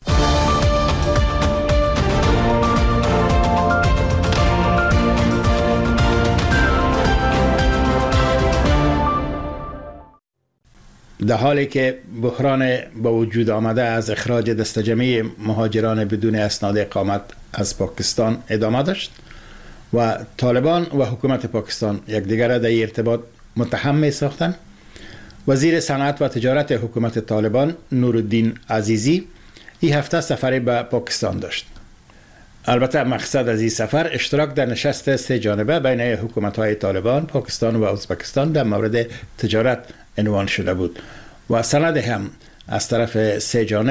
در حالی که بحران با وجود آمده از اخراج دستجمعی مهاجران بدون اسناد اقامت از پاکستان ادامه داشت و طالبان و حکومت پاکستان یکدیگر را در ارتباط متهم می ساختند، وزیر صنعت و تجارت حکومت طالبان نورالدین عزیزی این هفته سفری به پاکستان داشت. البته مقصد از این سفر اشتراک در نشست سه جانبه بین حکومت‌های طالبان، پاکستان و ازبکستان در مورد تجارت عنوان شده بود و سند هم از طرف سه جانب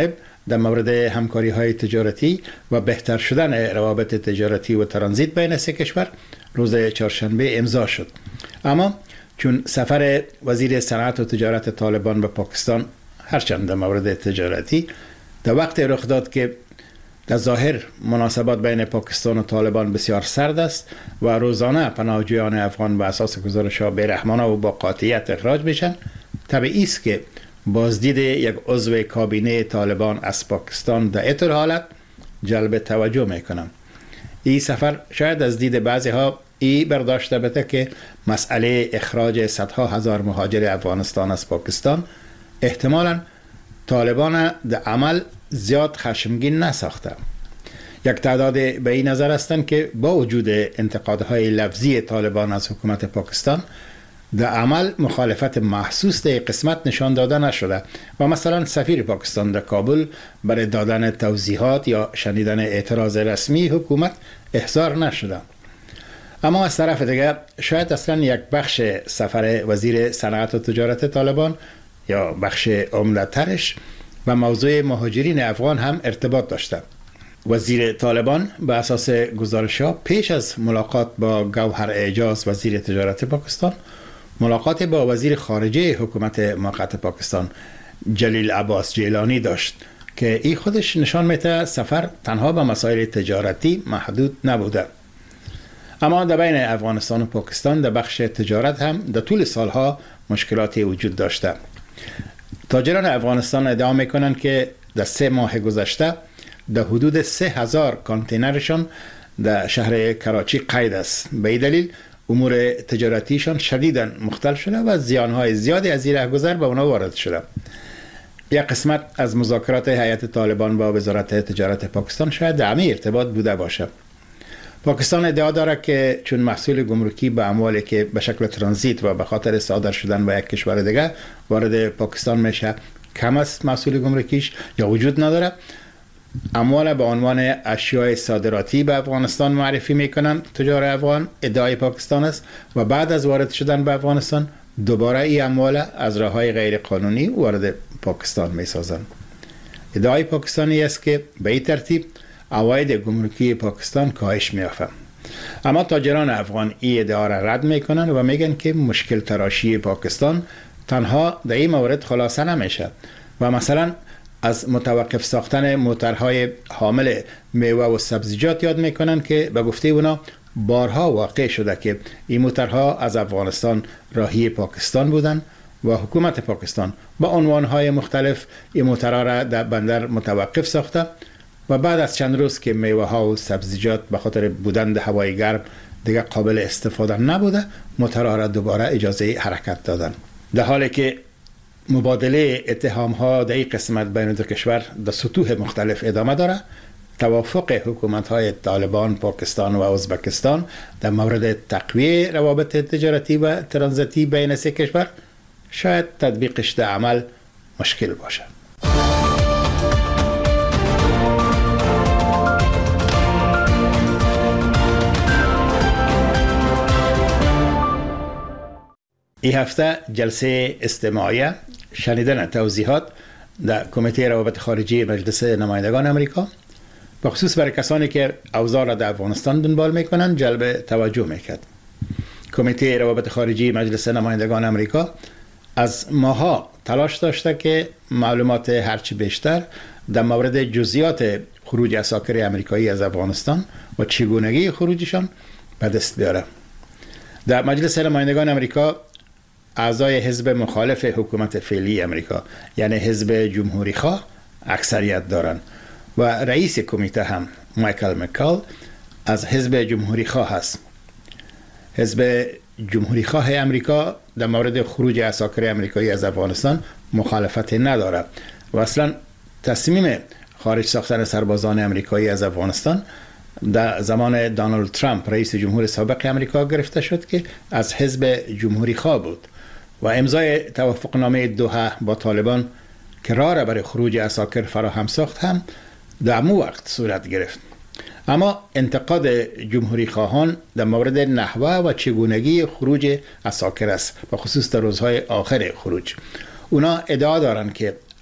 در مورد همکاری های تجارتی و بهتر شدن روابط تجارتی و ترانزیت بین سه کشور روز چهارشنبه امضا شد. اما چون سفر وزیر صنعت و تجارت طالبان به پاکستان هرچند در مورد تجارتی در وقت رخ داد که در ظاهر مناسبات بین پاکستان و طالبان بسیار سرد است و روزانه پناهجویان افغان به اساس گزارش‌ها بی‌رحمانه و با قاطعیت اخراج میشن، طبیعی است که بازدید یک عضو کابینه طالبان از پاکستان در این حالت جلب توجه میکنم. این سفر شاید از دید بعضی ها برداشته بده که مسئله اخراج صدها هزار مهاجر افغانستان از پاکستان احتمالاً طالبان در عمل زیاد خشمگین نساخته. یک تعداد به این نظر هستند که با وجود انتقادهای لفظی طالبان از حکومت پاکستان در عمل مخالفت محسوس در قسمت نشان داده نشده و مثلا سفیر پاکستان در کابل برای دادن توضیحات یا شنیدن اعتراض رسمی حکومت احضار نشده. اما از طرف دیگر شاید اصلا یک بخش سفر وزیر صنعت و تجارت طالبان یا بخش عمده‌ترش و موضوع مهاجرین افغان هم ارتباط داشته. وزیر طالبان به اساس گزارش‌ها پیش از ملاقات با گوهر اعجاز وزیر تجارت پاکستان ملاقات با وزیر خارجه حکومت موقت پاکستان جلیل عباس جیلانی داشت که این خودش نشان میده سفر تنها به مسائل تجارتی محدود نبوده. اما در بین افغانستان و پاکستان در بخش تجارت هم در طول سالها مشکلاتی وجود داشته. تاجران افغانستان ادعا میکنند که در 3 ماه گذشته در حدود 3000 کانتینرشان در شهر کراچی قید است. به این دلیل امور تجارتیشان شدیداً مختل شده و زیانهای زیادی از این رهگذر به اونا وارد شده. یک قسمت از مذاکرات هیئت طالبان با وزارت تجارت پاکستان شاید در همین ارتباط بوده باشه. پاکستان ادعا دارد که چون محصول گمرکی به اموالی که به شکل ترانزیت و به خاطر صادر شدن به یک کشور دیگه وارد پاکستان میشه کم است محصول گمرکیش یا وجود نداره، اموال به عنوان اشیاء صادراتی به افغانستان معرفی میکنن تجار افغان، ادعای پاکستان است و بعد از وارد شدن به افغانستان دوباره این اموال از راههای غیر قانونی وارد پاکستان میسازند. ادعای پاکستانی است که به این ترتیب عواید گمرکی پاکستان کاهش می‌یافت. اما تاجران افغان این ادعا را رد میکنن و میگن که مشکل تراشی پاکستان تنها در این مورد خلاصه نمیشه و مثلا از متوقف ساختن موترهای حامل میوه و سبزیجات یاد میکنن که به گفته اونا بارها واقع شده که این موترها از افغانستان راهی پاکستان بودن و حکومت پاکستان با عنوانهای مختلف این موترها را در بندر متوقف ساخته و بعد از چند روز که میوه ها و سبزیجات به خاطر بودن در هوای گرم دیگه قابل استفاده نبوده موترها را دوباره اجازه حرکت دادن. در حالی که مبادله اتهام ها در این قسمت بین دو کشور در سطوح مختلف ادامه داره، توافق حکومت های طالبان پاکستان و ازبکستان در مورد تقویه روابط تجارتی و ترانزیتی بین سه کشور شاید تطبیقش در عمل مشکل باشه. این هفته جلسه استماعیه شنیدن توضیحات در کمیته روابط خارجی مجلس نمایندگان امریکا بخصوص برای کسانی که اوضاع را در افغانستان دنبال میکنن جلب توجه میکرد. کمیته روابط خارجی مجلس نمایندگان امریکا از ماها تلاش داشته که معلومات هرچی بیشتر در مورد جزئیات خروج عساکر امریکایی از افغانستان و چگونگی خروجشان به دست بیاره. در مجلس نمایندگان امریکا اعضای حزب مخالف حکومت فعلی امریکا یعنی حزب جمهوری خواه اکثریت دارند و رئیس کمیته هم مایکل مکال از حزب جمهوری خواه است. حزب جمهوری خواه امریکا در مورد خروج عساکر امریکایی از افغانستان مخالفت نداره و اصلا تصمیم خارج ساختن سربازان امریکایی از افغانستان در زمان دونالد ترامپ رئیس جمهور سابق امریکا گرفته شد که از حزب جمهوری خواه بود و امضای توافقنامه دوحه با طالبان که راه را برای خروج عساکر فراهم ساخت هم در همون وقت صورت گرفت. اما انتقاد جمهوری خواهان در مورد نحوه و چگونگی خروج عساکر است و خصوص در روزهای آخر خروج. اونا ادعا دارند که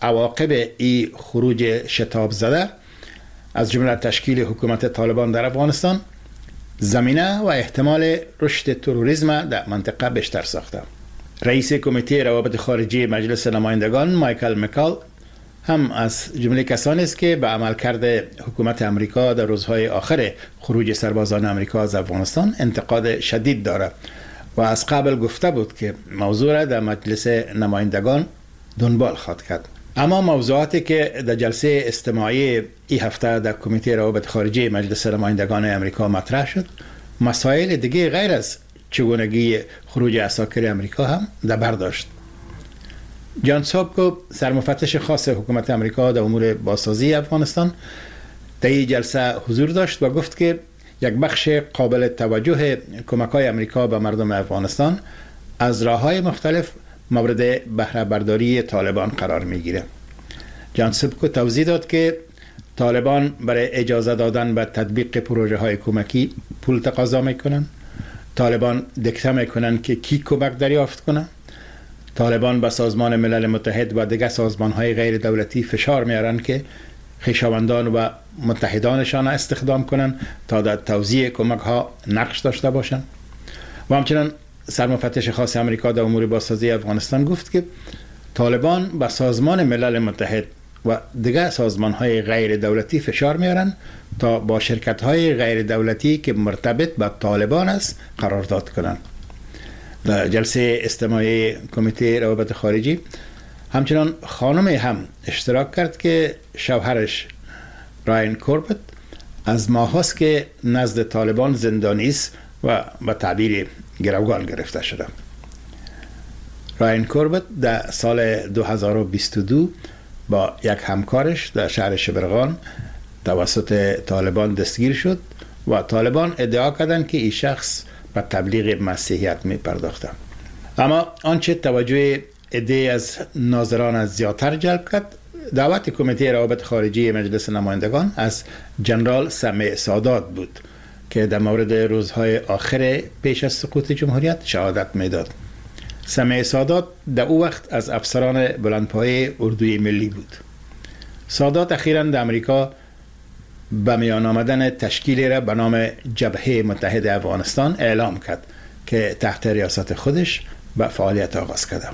عواقب این خروج شتاب زده از جمله تشکیل حکومت طالبان در افغانستان زمینه و احتمال رشد تروریسم در منطقه بیشتر ساخته. رئیس کمیته روابط خارجی مجلس نمایندگان مایکل مکال هم از جمله کسانی است که به عملکرد حکومت امریکا در روزهای آخر خروج سربازان امریکا از افغانستان انتقاد شدید دارد و از قبل گفته بود که موضوع را در مجلس نمایندگان دنبال خواهد کرد. اما موضوعاتی که در جلسه استماعی این هفته در کمیته روابط خارجی مجلس نمایندگان امریکا مطرح شد، مسائل دیگه غیر از چگونگی خروج عساکر امریکا هم در بر داشت. جان سابکو سرمفتش خاص حکومت امریکا در امور بازسازی افغانستان در این جلسه حضور داشت و گفت که یک بخش قابل توجه کمک‌های امریکا به مردم افغانستان از راه‌های مختلف مورد بهره برداری طالبان قرار می‌گیره. جان سابکو توضیح داد که طالبان برای اجازه دادن به تطبیق پروژه‌های کمکی پول تقاضا می‌کنند. طالبان دیکته می‌کنند که کی کمک دریافت کنه. طالبان به سازمان ملل متحد و دیگر سازمان‌های غیر دولتی فشار میارن که خویشاوندان و متحدانشان استخدام کنند تا در توزیع کمک‌ها نقش داشته باشند. و همچنین سرمفتش خاص امریکا در امور بازسازی افغانستان گفت که طالبان به سازمان ملل متحد و دیگر سازمان‌های غیر دولتی فشار میارن تا با شرکت‌های غیر دولتی که مرتبط به طالبان است قرارداد کنند. در جلسه استماعی کمیته روابط خارجی همچنان خانم هم اشتراک کرد که شوهرش راین کوربت از ماهاست که نزد طالبان زندانی است و به تعبیر گروگان گرفته شده. راین کوربت در سال 2022 با یک همکارش در شهر شبرغان توسط طالبان دستگیر شد و طالبان ادعا کردند که این شخص به تبلیغ مسیحیت می پرداخته. اما آنچه توجه عده از ناظران از زیادتر جلب کرد دعوت کمیته روابط خارجی مجلس نمایندگان از جنرال سمیع سادات بود که در مورد روزهای آخر پیش از سقوط جمهوریت شهادت میداد. سمیع سادات در او وقت از افسران بلندپایه اردوی ملی بود. سادات اخیراً در امریکا به میان آمدن تشکیلی را به نام جبهه متحد افغانستان اعلام کرد که تحت ریاست خودش به فعالیت آغاز کرده.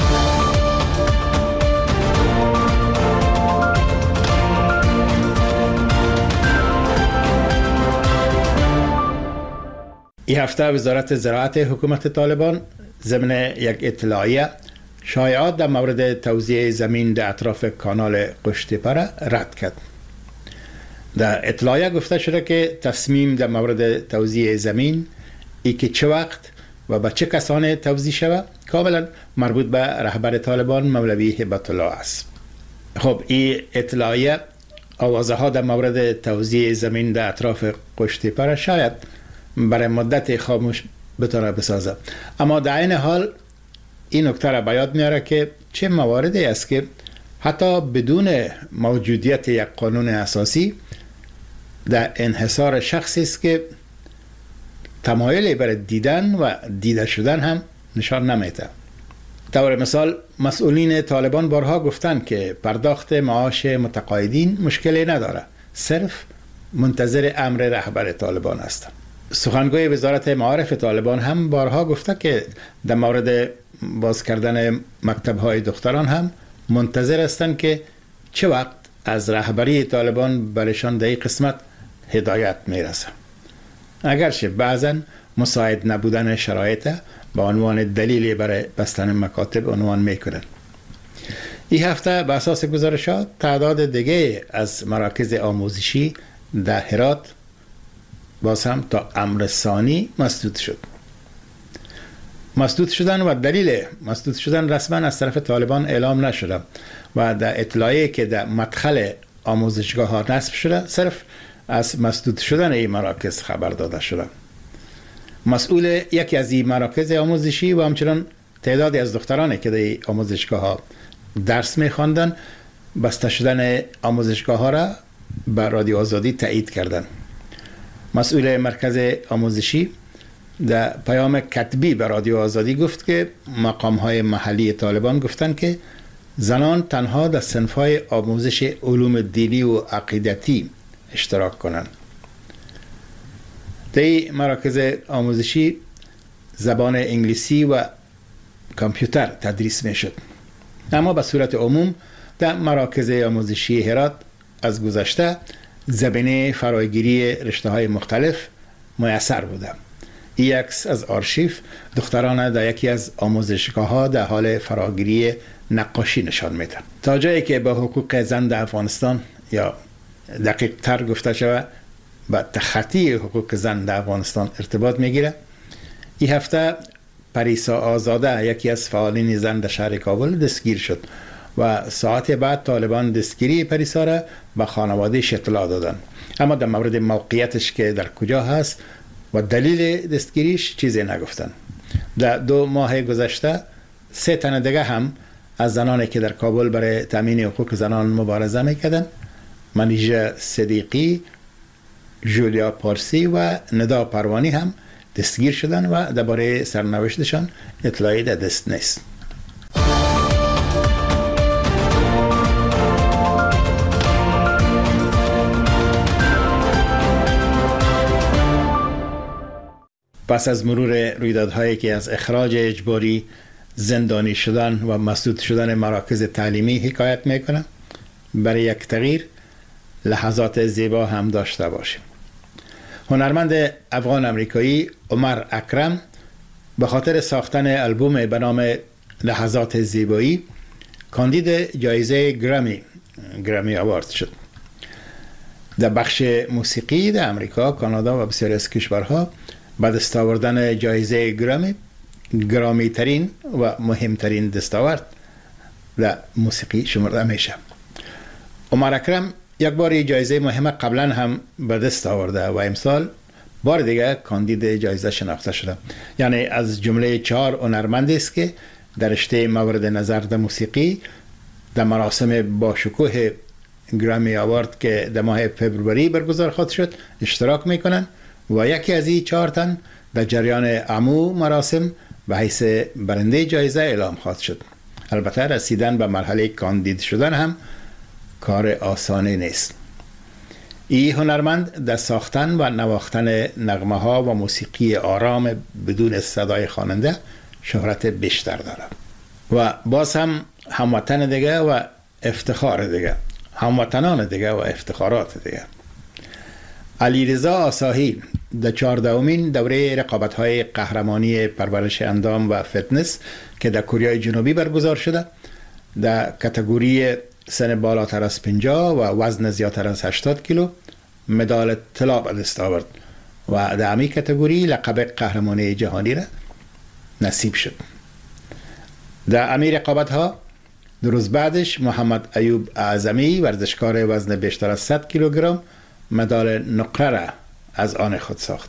این هفته وزارت زراعت حکومت طالبان ضمن یک اطلاعیه شایعات در مورد توزیع زمین در اطراف کانال قشتیپه را رد کرد. در اطلاعیه گفته شده که تصمیم در مورد توزیع زمین ای که چه وقت و به چه کسان توزیع شود کاملا مربوط به رهبر طالبان مولوی هبت الله است. خب این اطلاعیه آوازه ها در مورد توزیع زمین در اطراف قشتیپه را شاید برای مدت خاموش بتونه بسازه، اما در این حال این نکته را به یاد میاره که چه مواردی است که حتی بدون موجودیت یک قانون اساسی در انحصار شخصی است که تمایلی برای دیدن و دیده شدن هم نشان نمیده. طور مثال مسئولین طالبان بارها گفتند که پرداخت معاش متقاعدین مشکلی نداره، صرف منتظر امر رهبر طالبان هستند. سخنگوی وزارت معارف طالبان هم بارها گفته که در مورد باز کردن مکتب‌های دختران هم منتظر هستند که چه وقت از رهبری طالبان برشان در این قسمت هدایت میرسه. اگرچه بعضا مساعد نبودن شرایط به عنوان دلیلی برای بستن مکاتب عنوان میکنن. این هفته به اساس گزارشات تعداد دیگه از مراکز آموزشی در هرات باز هم تا امر ثانی مسدود شد. مسدود شدن و دلیل مسدود شدن رسما از طرف طالبان اعلام نشده و در اطلاعیه که در مدخل آموزشگاه ها نصب شده صرف از مسدود شدن این مراکز خبر داده شده. مسئول یکی از این مراکز آموزشی و همچنان تعدادی از دخترانی که در آموزشگاه ها درس می‌خواندند بسته شدن آموزشگاه ها را به رادیو آزادی تایید کردند. مسئول مرکز آموزشی در پیام کتبی به رادیو آزادی گفت که مقام‌های محلی طالبان گفتند که زنان تنها در صنف‌های آموزش علوم دینی و عقیدتی اشتراک کنند. در مراکز آموزشی زبان انگلیسی و کامپیوتر تدریس می شد. اما به صورت عموم در مراکز آموزشی هرات از گذشته زمینه فراگیری رشته‌های مختلف میسر بوده. این عکس از آرشیو دختران در یکی از آموزشگاه‌ها در حال فراگیری نقاشی نشان میده. تا جایی که به حقوق زن در افغانستان یا دقیق تر گفته شود به تخطی حقوق زن در افغانستان ارتباط میگیره، این هفته پریسا آزاده یکی از فعالین زن در شهر کابل دستگیر شد و ساعت بعد طالبان دستگیری پریسا را به خانواده‌اش اطلاع دادن. اما در مورد موقعیتش که در کجا هست و دلیل دستگیریش چیزی نگفتن. در 2 ماه گذشته 3 تن دیگه هم از زنانی که در کابل برای تامین حقوق زنان مبارزه میکردن، منیژه صدیقی، جولیا پارسی و ندا پروانی هم دستگیر شدن و درباره سرنوشتشان اطلاعی در دست نیست. پس از مرور رویدادهایی که از اخراج اجباری، زندانی شدن و مسدود شدن مراکز تعلیمی حکایت میکنه، برای یک تغییر لحظات زیبا هم داشته باشیم. هنرمند افغان امریکایی عمر اکرم به خاطر ساختن البوم به نام لحظات زیبایی کاندید جایزه گرامی آوارد شد. در بخش موسیقی در امریکا، کانادا و بسیاری از کشورها با دست آوردن جایزه گرامی ترین و مهمترین دستاورد در موسیقی شمرده میشه. عمر اکرم یک بار جایزه مهم قبلا هم به دست آورده و امسال بار دیگه کاندید جایزه شناخته شده. یعنی از جمله 4 هنرمندی است که در رشته مورد نظر در موسیقی در مراسم با شکوه گرامی آوارد که در ماه فوریه برگزار خواهد شد اشتراک میکنن و یکی از این 4 تن در جریان عمو مراسم به حیث برنده جایزه اعلام خواهد شد. البته رسیدن به مرحله کاندید شدن هم کار آسانی نیست. این هنرمند در ساختن و نواختن نغمه ها و موسیقی آرام بدون صدای خواننده شهرت بیشتر داره و باز هم هموطن دیگه و افتخار دیگه، هموطنان دیگه و افتخارات دیگه. علیرضا آساهی در 14مین دوره رقابت‌های قهرمانی پرورش اندام و فتنس که در کره جنوبی برگزار شده، در کاتگوری سن بالاتر از 50 و وزن زیادتر از 80 کیلو مدال طلا به دست آورد و در همین کاتگوری لقب قهرمانی جهانی را نصیب شد. در همین رقابت‌ها 2 روز بعدش محمد ایوب اعظمی ورزشکار وزن بیشتر از 100 کیلوگرم مدال نقره را از آن خود ساخت.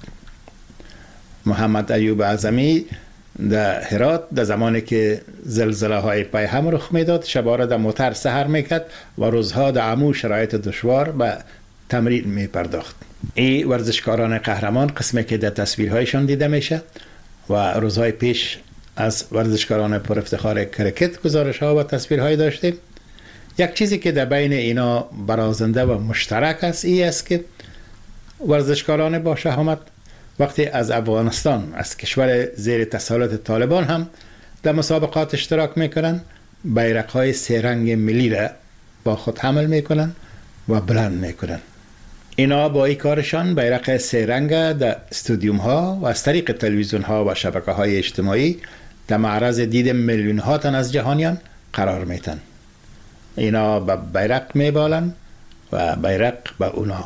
محمد ایوب اعظمی در هرات در زمانی که زلزله های پای هم رخ میداد شبا را در موتر سحر میکرد و روزها در عمو شرایط دشوار به تمرین میپرداخت. این ورزشکاران قهرمان قسمی که در تصویرهایشان دیده میشه و روزهای پیش از ورزشکاران پر افتخار کرکت گزارش ها و تصویرهای داشتیم. یک چیزی که در بین اینا برازنده و مشترک است این است که ورزشکاران با شهامت وقتی از افغانستان، از کشور زیر تسلط طالبان هم در مسابقات اشتراک میکنن، بیرق‌های 3 رنگ ملی را با خود حمل میکنن و بلند میکنن. اینا با این کارشان بیرق 3 رنگ در استودیوم ها و از طریق تلویزیون ها و شبکه های اجتماعی در معرض دید میلیون ها تن از جهانیان قرار میتن. اینا به بیرق میبالن و بیرق به اونا.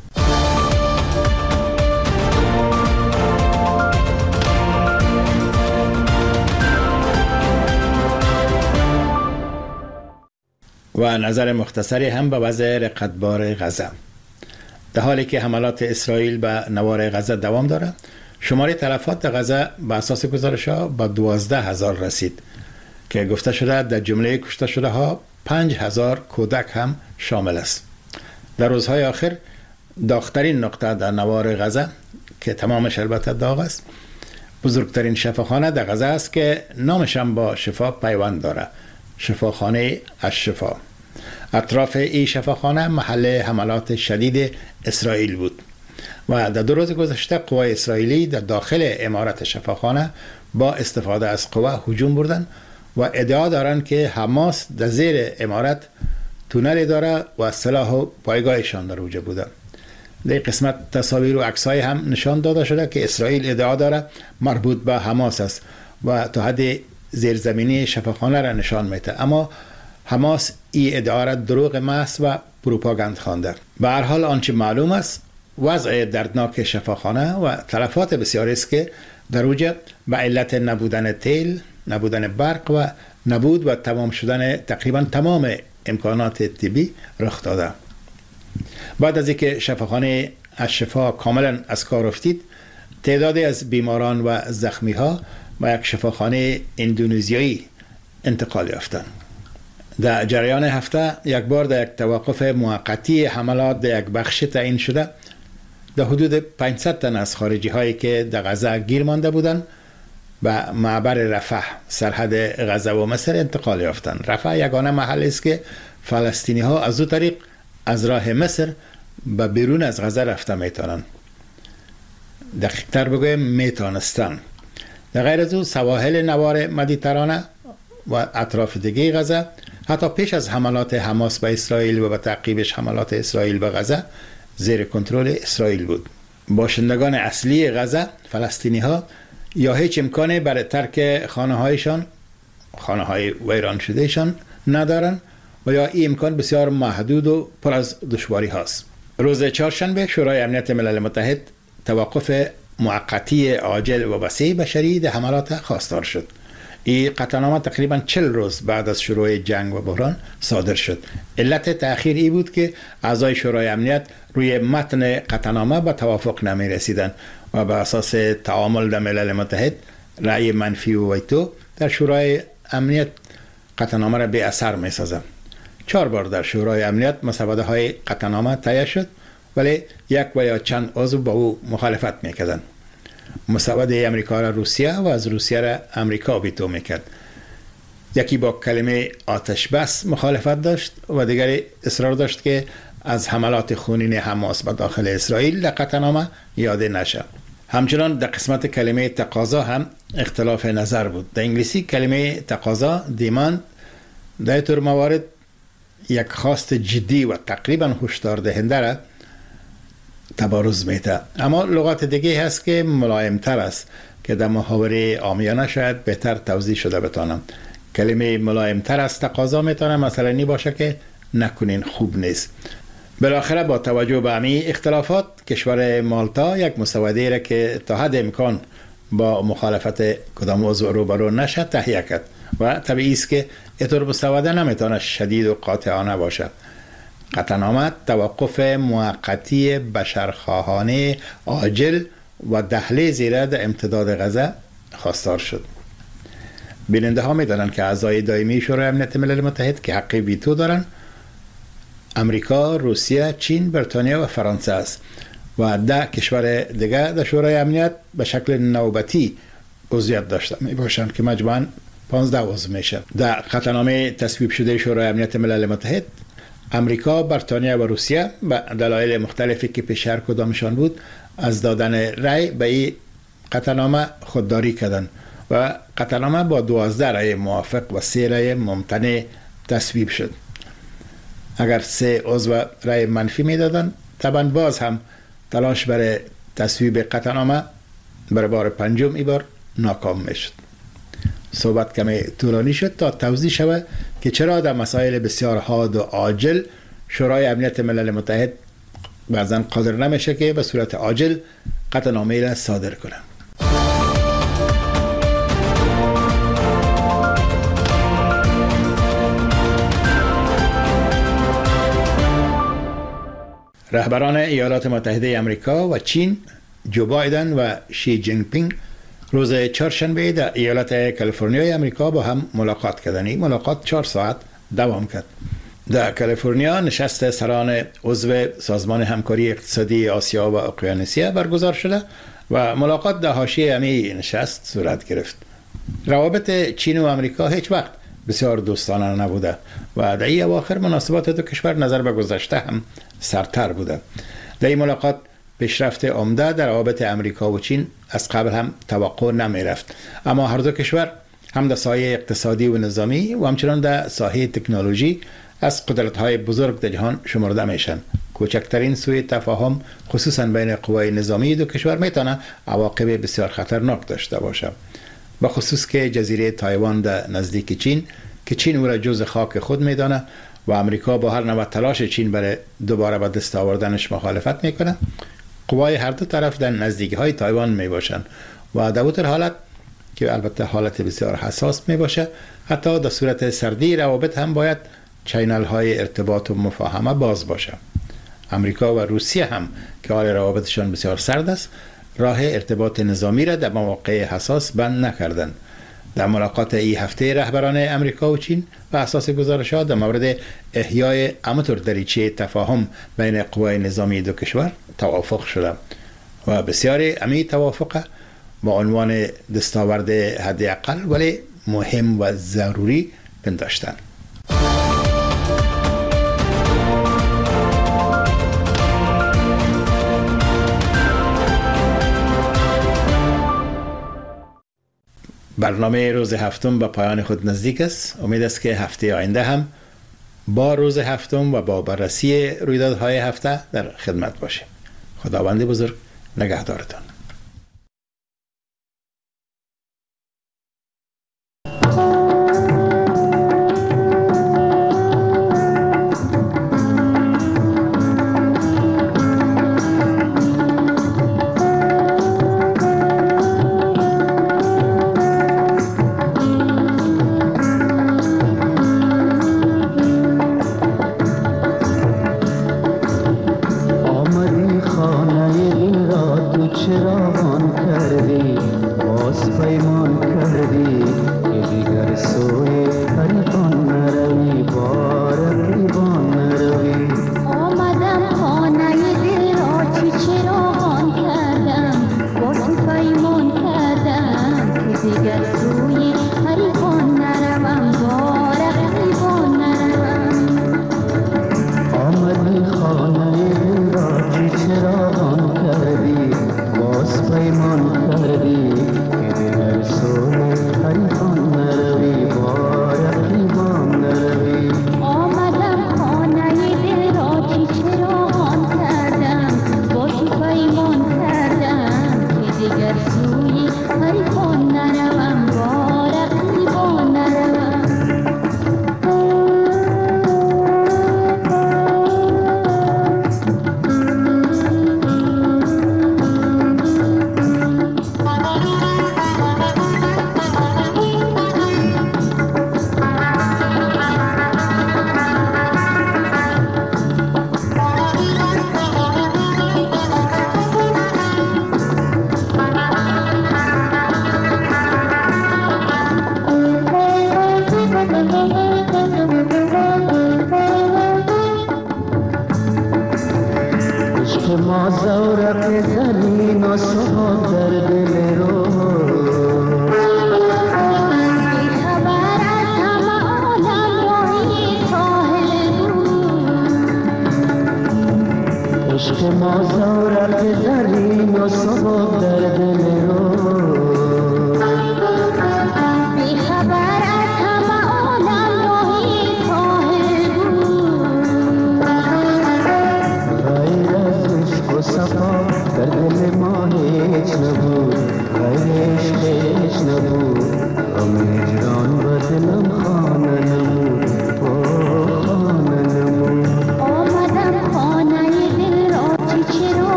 و نظر مختصری هم به وضع رقتبار غزه. در حالی که حملات اسرائیل به نوار غزه دوام دارد، شماره تلفات در غزه به اساس گزارش‌ها به 12,000 رسید که گفته شده در جمله کشته شده ها 5,000 کودک هم شامل است. در روزهای آخر داغ‌ترین نقطه در نوار غزه که تمامش البته داغ است، بزرگترین شفاخانه در غزه است که نامش هم با شفا پیوند داره شفاخانه الشفا. اطراف این شفاخانه محل حملات شدید اسرائیل بود و در 2 روز گذشته قوای اسرائیلی در داخل عمارت شفاخانه با استفاده از قوه هجوم بردند و ادعا دارند که حماس در زیر عمارت تونل داره و سلاح و پایگاهشان در اوجه بوده. در قسمت تصاویر و عکس‌های هم نشان داده شده که اسرائیل ادعا داره مربوط به حماس است و تا حد زیرزمینی شفاخانه را نشان میده، اما حماس این ادعا را دروغ محض و پروپاگاند خوانده. به هر حال آنچه معلوم است وضع دردناک شفاخانه و تلفات بسیاری است که در اوجه به علت نبودن تیل، نبودن برق و نبود و تمام شدن تقریبا تمام امکانات طبی رخ داده. بعد از اینکه شفاخانه الشفا کاملا از کار افتید، تعدادی از بیماران و زخمی ها به یک شفاخانه اندونزیایی انتقال یافتند. در جریان هفته یک بار در یک توقف موقتی حملات در یک بخش تعیین شده، در حدود 500 تن از خارجی هایی که در غزه گیر مانده بودند به معبر رفح سرحد غزه و مصر انتقال یافتند. رفح یگانه محل است که فلسطینی ها از او طریق از راه مصر به بیرون از غزه رفته میتونن. دقیق تر بگویم میتونستن. در غیر از او سواحل نوار مدیترانه و اطراف دیگه غزه حتی پیش از حملات حماس به اسرائیل و به تعقیبش حملات اسرائیل به غزه زیر کنترل اسرائیل بود. باشندگان اصلی غزه فلسطینی ها یا هیچ امکانی برای ترک خانه هایشان، خانه های ویران شدهشان ندارن و یا این امکان بسیار محدود و پر از دشواری هاست. روز چهارشنبه شورای امنیت ملل متحد توقف موقتی عاجل و وسیع بشری در حملات خواستار شد. این قطعنامه تقریبا 40 روز بعد از شروع جنگ و بحران صادر شد. علت تأخیر ای بود که اعضای شورای امنیت روی متن قطعنامه به توافق نمی رسیدند و به اساس تعامل در ملل متحد رأی منفی و ویتو در شورای امنیت قطعنامه را بی اثر می سازند. 4 بار در شورای امنیت مسوده های قطعنامه تهیه شد ولی یک و یا چند عضو با او مخالفت میکردند. مسوده امریکا را روسیه و از روسیه را امریکا ویتو میکرد. یکی با کلمه آتش بس مخالفت داشت و دیگری اصرار داشت که از حملات خونین حماس به داخل اسرائیل در قطعنامه یاده نشه. همچنان در قسمت کلمه تقاضا هم اختلاف نظر بود. در انگلیسی کلمه تقاضا دیماند در طور موارد یک خواست جدی و تقریبا هشدار دهنده را تبارز میده، اما لغات دیگه هست که ملایم تر است که در محاوره عامیانه شاید بهتر توضیح شده بتانم. کلمه ملایم تر است تقاضا میتونه مثلا نی باشه که نکنین خوب نیست. بالاخره با توجه به همین اختلافات کشور مالتا یک مسوده را که تا حد امکان با مخالفت کدام عضو روبرو نشه تهیه کرد و طبیعی است که اینطور مسوده نمیتونه شدید و قاطعانه باشه. قطعنامه توقف موقتی بشرخواهانه عاجل و دهلیزی را در امتداد غزه خواستار شد. بیننده ها میدانند که اعضای دائمی شورای امنیت ملل متحد که حق ویتو دارند امریکا، روسیه، چین، بریتانیا و فرانسه است و 10 کشور دیگر در شورای امنیت به شکل نوبتی عضویت داشته می باشند که مجموعاً 15 عضو میشه. در قطعنامه تصویب شده شورای امنیت ملل متحد امریکا، بریتانیا و روسیه به دلایل مختلفی که پیش هر کدامشان بود از دادن رأی به این قطعنامه خودداری کردند و قطعنامه با 12 رأی موافق و 3 رأی ممتنع تصویب شد. اگر 3 عضو رأی منفی میدادند طبعا باز هم تلاش برای تصویب قطعنامه برای بار پنجم این بار ناکام میشد. صحبت کمی طولانی شد تا توضیح شود که چرا در مسائل بسیار حاد و عاجل شورای امنیت ملل متحد بعضا قادر نمیشه که به صورت عاجل قطعنامه را صادر کنه. رهبران ایالات متحده امریکا و چین جو بایدن و شی جین پینگ روز چهارشنبه در ایالت کالیفرنیا امریکا با هم ملاقات کردند. این ملاقات 4 ساعت دوام کرد. در کالیفرنیا نشست سران عضو سازمان همکاری اقتصادی آسیا و اقیانوسیه برگزار شده و ملاقات در حاشیه همین نشست صورت گرفت. روابط چین و امریکا هیچ وقت بسیار دوستانه نبوده و در این اواخر مناسبات دو کشور نظر به گذشته هم سرتر بوده. در این ملاقات پیشرفت عمده در روابط امریکا و چین از قبل هم توقع نمی رفت، اما هر دو کشور هم در ساحه اقتصادی و نظامی و همچنان در ساحه تکنولوژی از قدرت‌های بزرگ در جهان شمرده میشن. کوچکترین سوء تفاهم خصوصا بین قوای نظامی دو کشور میتونه عواقب بسیار خطرناک داشته باشه، به خصوص که جزیره تایوان در نزدیک چین که چین او را جزء خاک خود میدانه و امریکا با هر نوع تلاش چین برای دوباره به دست آوردنش مخالفت میکنه. قوای هر دو طرف در نزدیکی های تایوان می باشند و در اون حالت که البته حالت بسیار حساس می باشه، حتی در صورت سردی روابط هم باید چینل های ارتباط و مفاهمه باز باشه. امریکا و روسیه هم که حال روابطشان بسیار سرد است، راه ارتباط نظامی را در مواقع حساس بند نکردند. در ملاقات این هفته رهبران امریکا و چین و اساس گزارشات در مورد احیای همانطور دریچه تفاهم بین قوای نظامی دو کشور توافق شده و بسیاری امی توافق با عنوان دستاورد حداقل ولی مهم و ضروری پنداشتند. برنامه روز هفتم به پایان خود نزدیک است. امید است که هفته آینده هم با روز هفتم و با بررسی رویدادهای هفته در خدمت باشیم. خداوند بزرگ نگهدارتان. عشق ما زارق زرین و صبح در